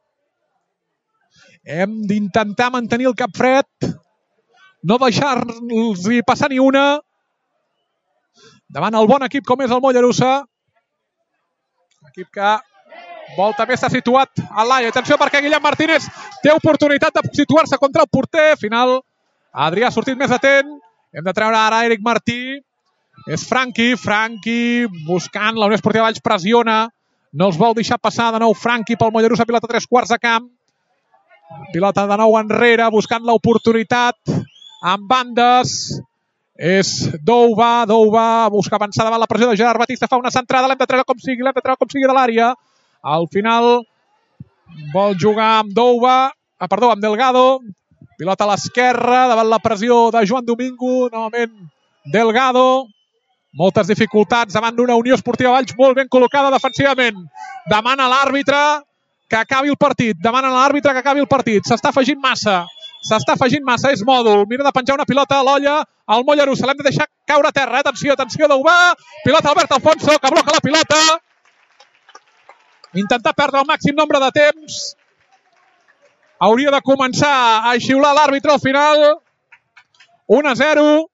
Speaker 1: Hem d'intentar mantenir el cap fred. No deixar-los passar ni una. Davant el bon equip com és el Mollerussa. Equip que vol també estar situat a l'AIA. Atenció, perquè Guillem Martínez té oportunitat de situar-se contra el porter. Final, Adrià ha sortit més atent. Hem de treure ara Eric Martí. És Franqui buscant. La Unió Esportiva Valls pressiona. No els vol deixar passar de nou Franqui pel Mollerussa. Pilota 3/4 de camp. Pilota de nou enrere, buscant l'oportunitat. Amb bandes. És Douba busca avançar davant la pressió de Gerard Batista. Fa una centrada, l'hem de treure com sigui de l'àrea. Al final vol jugar amb amb Delgado. Pilota a l'esquerra, davant la pressió de Joan Domingo. Novament Delgado. Moltes dificultats davant d'una Unió Esportiva Valls molt ben col·locada defensivament. Demana a l'àrbitre que acabi el partit. S'està afegint massa. És mòdul. Mira de penjar una pilota a l'olla al Mollerussa. L'hem de deixar caure a terra. Atenció, Daubà. Pilota Albert Alfonso, que bloca la pilota. Intentar perdre el màxim nombre de temps. Hauria de començar a xiular l'àrbitre al final. 1-0.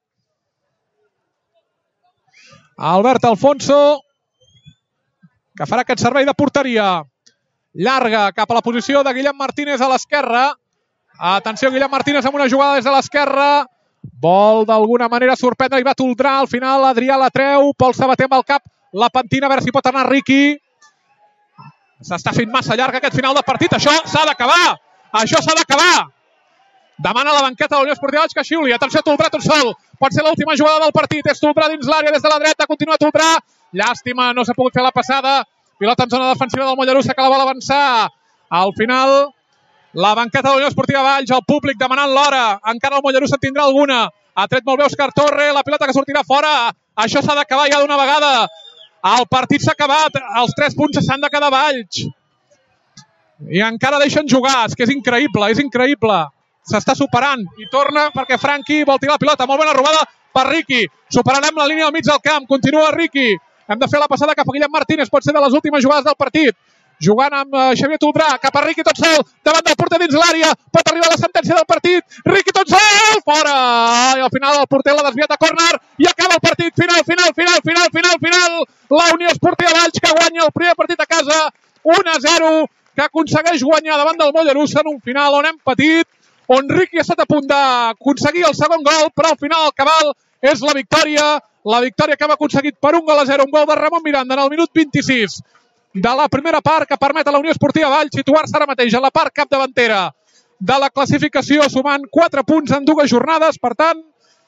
Speaker 1: Albert Alfonso, que farà aquest servei de porteria. Llarga cap a la posició de Guillem Martínez a l'esquerra. Atenció, Guillem Martínez amb una jugada des de l'esquerra. Vol d'alguna manera sorprendre i va Toldrà. Al final Adrià la treu. Pol Sabater amb el cap. La pentina, a veure si pot anar Riqui. S'està fent massa llarg aquest final de partit. Això s'ha d'acabar. Demana la banqueta de la Unió Esportiva Valls que xiuli. Atenció, Toldrà tot sol. Pot ser l'última jugada del partit. És Toldrà dins l'àrea des de la dreta. Continua Toldrà. Llàstima, no s'ha pogut fer la passada. Pilota en zona defensiva del Mollerussa, que la vol avançar. Al final, la banqueta de la Unió Esportiva Valls, el públic demanant l'hora. Encara el Mollerussa en tindrà alguna. Ha tret molt bé Òscar Torre, la pilota que sortirà fora. Això s'ha d'acabar ja d'una vegada. El partit s'ha acabat. Els 3 punts s'han de quedar a Valls. I encara deixen jugar. És que és increïble. S'està superant. I torna perquè Franqui vol tirar la pilota. Molt bona robada per Riqui. Superarem la línia al mig del camp. Continua Riqui. Hem de fer la passada cap a Guillem Martínez. Pot ser de les últimes jugades del partit. Jugant amb Xavier Toldrà. Cap a Riqui tot sol. Davant del porter dins l'àrea. Pot arribar la sentència del partit. Riqui tot sol. Fora. I al final el porter l'ha desviat a córner. I acaba el partit. Final. La Unió Esportiva Valls que guanya el primer partit a casa. 1-0. Que aconsegueix guanyar davant del Mollerussa en un final on hem patit. On Riqui ha estat a punt d'aconseguir el segon gol, però al final el cabal és la victòria que hem aconseguit per 1-0, un gol de Ramon Miranda en el minut 26 de la primera part, que permet a la Unió Esportiva Valls situar-se ara mateix a la part capdavantera de la classificació, sumant 4 punts en 2 jornades. Per tant,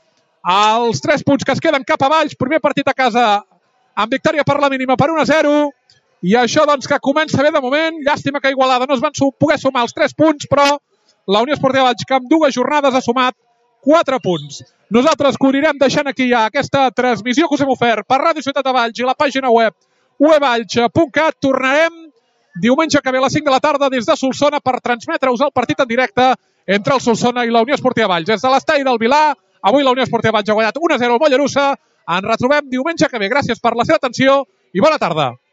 Speaker 1: Els 3 punts que es queden cap a Valls. Primer partit a casa amb victòria per la mínima per 1-0. I això doncs que comença bé de moment. Llàstima que a Igualada no es van poder sumar els 3 punts, però la Unió Esportiva Valls, que amb 2 jornades ha sumat 4 punts. Nosaltres que anirem deixant aquí ja aquesta transmissió que us hem ofert per Ràdio Ciutat de Valls i la pàgina web uevalls.cat. Tornarem diumenge que ve a les 5 de la tarda des de Solsona per transmetre-us el partit en directe entre el Solsona i la Unió Esportiva Valls. Des de l'estadi del Vilar, avui la Unió Esportiva Valls ha guanyat 1-0 al Mollerussa. Ens retrobem diumenge que ve. Gràcies per la seva atenció i bona tarda.